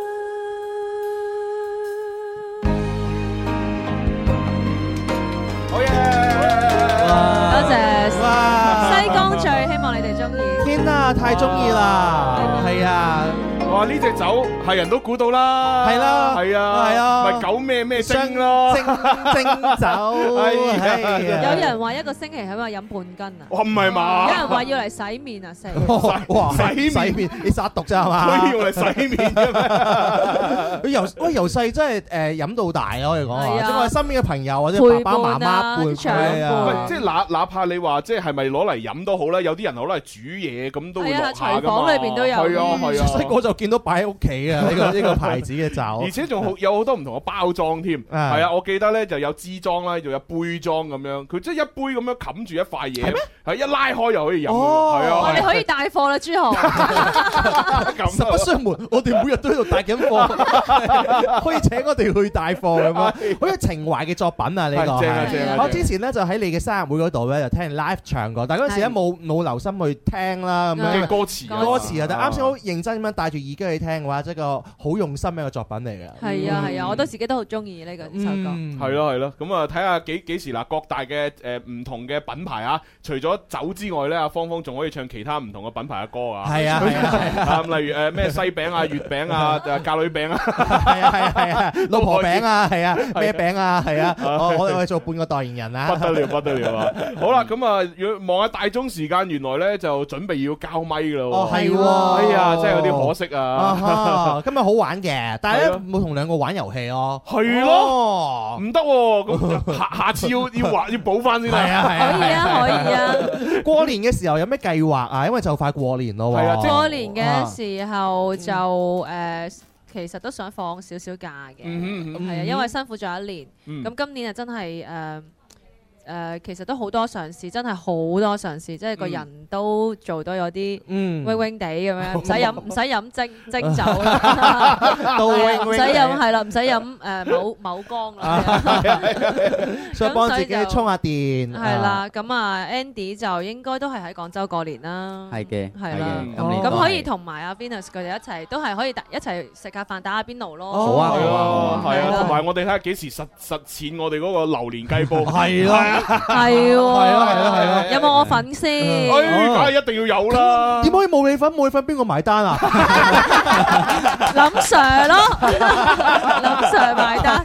好嘢！ 多謝西江醉，希望你哋中意。 天啊，太中意啦！係啊。 哇！呢隻酒係人都估到啦， 係啦， 係啊， 係啊， 咪九咩精咯， 精酒。 有人話一個星期喺度飲半斤啊！ 哇，唔係嘛？ 有人話要嚟洗面啊，洗面，你殺毒咋係嘛？ 可以用嚟洗面嘅咩？ 佢由細真係飲到大咯，可以講啊！即係我哋身邊嘅朋友或者爸爸媽媽輩係啊， 即係哪怕你話即係咪攞嚟飲都好啦，有啲人攞嚟煮嘢咁都會落下㗎嘛。 廚房裏邊都有。 係啊係啊， 細個就見到擺喺屋企啊！呢個牌子嘅酒， 而且仲有好多唔同嘅包裝添。係啊，我記得咧就有支裝啦，仲有杯裝咁樣。佢即係一杯咁樣冚住一塊嘢，係咩？係一拉開又可以飲。係啊， 你可以帶貨啦，朱豪。 實不相瞞，我哋每日都喺度帶緊貨，可以請我哋去帶貨咁啊！好有情懷嘅作品啊！呢個正啊正啊！ 我之前咧就喺你嘅生日會嗰度咧就聽你 live 唱過，但係嗰陣時咧冇留心去聽啦咁樣嘅歌詞啊！但係啱先好認真咁樣帶住耳機去聽嘅話，即係個好用心嘅一個作品嚟嘅。 係啊係啊，我都自己都好中意呢首歌。 係咯係咯，咁啊睇下幾時嗱，各大嘅唔同嘅品牌啊，除咗酒之外咧，阿芳芳仲可以唱其他唔同嘅品牌嘅歌啊。 係啊係啊， 例如咩西餅啊、月餅啊、嫁女餅啊， 係啊係啊，老婆餅啊，係啊咩餅啊，係啊，我哋做半個代言人啊， 不得了不得了啊！好啦，咁啊，望下大鐘時間，原來咧就準備要交咪㗎啦。 哦係喎， 哎呀，真係有啲可惜啊！ 今日好玩嘅，但係咧冇同兩個玩遊戲咯。 係咯，唔得喎，咁下次要補翻先。 係啊係啊， 可以啊可以啊。 過年嘅時候有咩計劃啊？因為就快過年咯。 係啊， 過年嘅時候就其實都想放少少假嘅，係啊，因為辛苦咗一年，咁今年啊真係其實都好多嘗試，真係好多嘗試，即係個人都做到有啲wing wing地咁樣，唔使飲蒸酒啦，唔使飲係啦，唔使飲某江啦， 想幫自己充下電。 係啦，咁啊 Andy 就應該都係喺廣州過年啦， 係嘅， 係啦，咁可以同埋阿 Venus 佢哋一齊，都係可以一齊食下飯打下邊爐咯。 好啊好啊， 係啊，同埋我哋睇下幾時實踐我哋嗰個榴蓮雞煲。 係啦。 係喎，有冇我份先？ 梗係一定要有啦！ 點可以冇你份？冇你份邊個埋單啊？ 林 Sir 咯，林 Sir 埋單。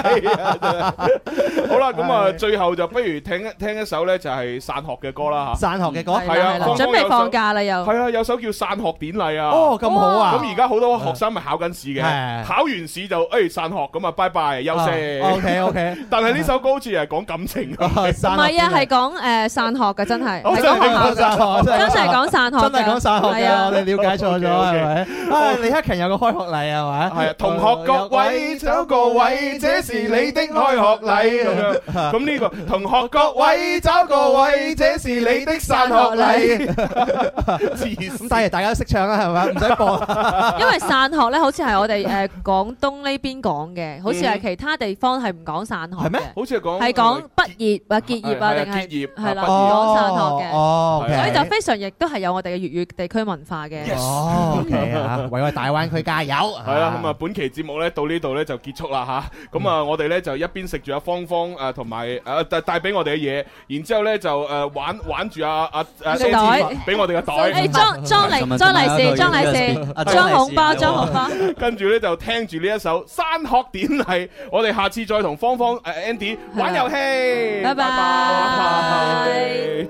好啦，咁啊，最後就不如聽一首咧，就係散學嘅歌啦嚇。 散學嘅歌係啊， 準備放假啦又。 係啊，有首叫《散學典禮》啊。 哦，咁好啊！ 咁而家好多學生咪考緊試嘅，考完試就散學咁啊，拜拜休息。 OK。 但係呢首歌好似係講感情㗎。 唔係啊，係講散學嘅，真係係講學校，真係講散學， 真係講散學嘅，我哋了解錯咗係咪？李克勤有個開學禮係咪？ 係啊，同學各位走個位，這是你的開學禮咁樣。咁呢個同學各位找個位，這是你的散學禮。 咁但係大家都識唱啦，係咪？唔使播。 因為散學咧，好似係我哋廣東呢邊講嘅，好似係其他地方係唔講散學嘅。 係咩？好似係講畢業啊、結業啊，定係結業係啦，講散學嘅。 哦， 所以就非常亦都係有我哋嘅粵語地區文化嘅。 哦，OK 啊，為我哋大灣區加油！ 係啦，咁啊，本期節目咧到呢度咧就結束啦嚇。咁啊，我哋咧就一邊食住阿芳芳同埋帶俾我哋嘅嘢，然之後咧就玩住阿袋， 俾我哋嘅袋。 裝利是，裝紅包。 跟住咧就聽住呢一首《山鶴典禮》，我哋下次再同芳芳Andy 玩遊戲。 拜拜。 拜。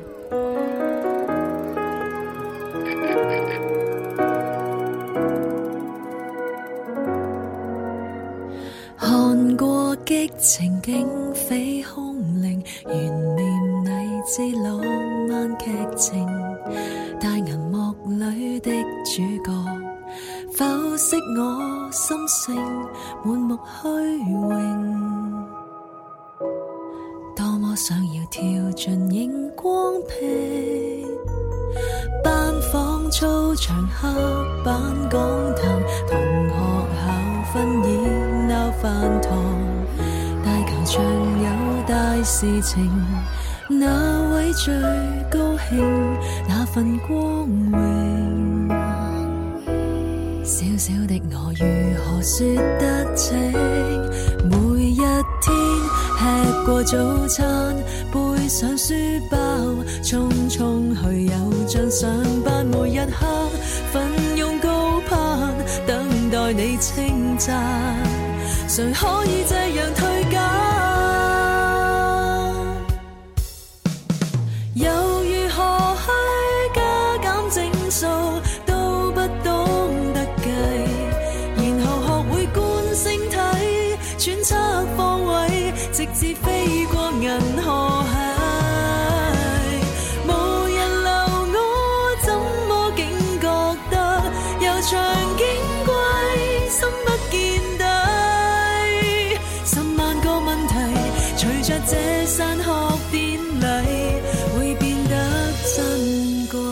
看過激情警匪空靈，懸念你知浪漫劇情，大銀幕裏的主角，剖析我心聲，滿目虛榮。多麼想要跳進熒光屏，班房操場黑板講壇，同學校分演鬧飯堂，大球場有大事情，哪位最高興？那份光榮，小小的我如何說得清？每一天吃過早餐，背上書包，匆匆去有像上班，每一刻奮勇高攀，等待你稱讚，誰可以這樣推介？又如何去加減整數，都不懂得計，然後學會觀星體，揣測方位，直至飛過銀河系。無人留我，怎麼竟覺得悠長矜貴，心不見底。10萬個問題，隨着這散學典禮，會變得珍貴。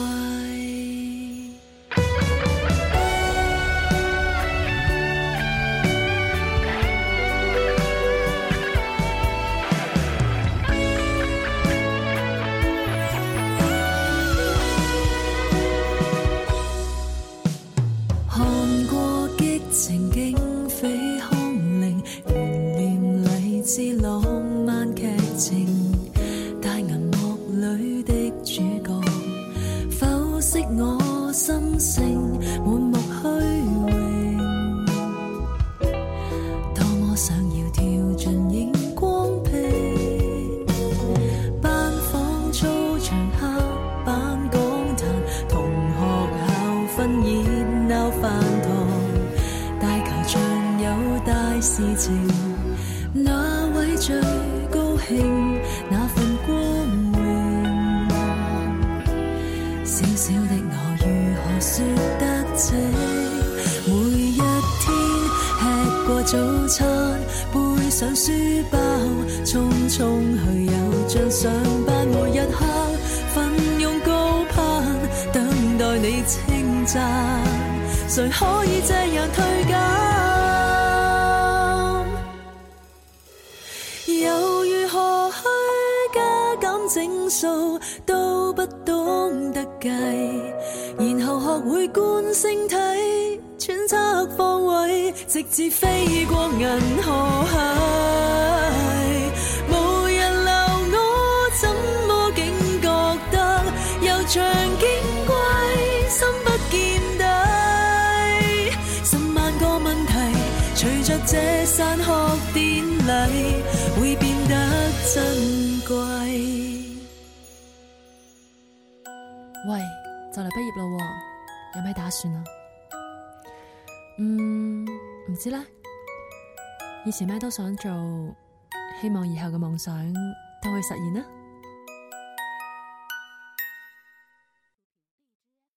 看過激情警匪空靈，懸念勵志浪漫劇情，大銀幕裏的主角，剖析我心聲，滿目虛榮。多麼想要跳進熒光屏，班房操場黑板講壇，同學校分演鬧飯堂，大球場有大事情，哪位最高興？那份光榮，小小的我如何說得清？每一天吃過早餐，背上書包，匆匆去有像上班，每一刻奮勇高攀，等待你稱讚，誰可以這樣推介？又如何去加減整數，都不懂得計，然後學會觀星體，揣測方位，直至飛過銀河系。無人留我，怎麼竟覺得悠長矜貴，心不見底。10萬個問題，隨着這散學典禮，會變得珍貴。 喂，就嚟畢業啦喎，有咩打算啊？唔知咧。以前咩都想做，希望以後嘅夢想都會實現啦。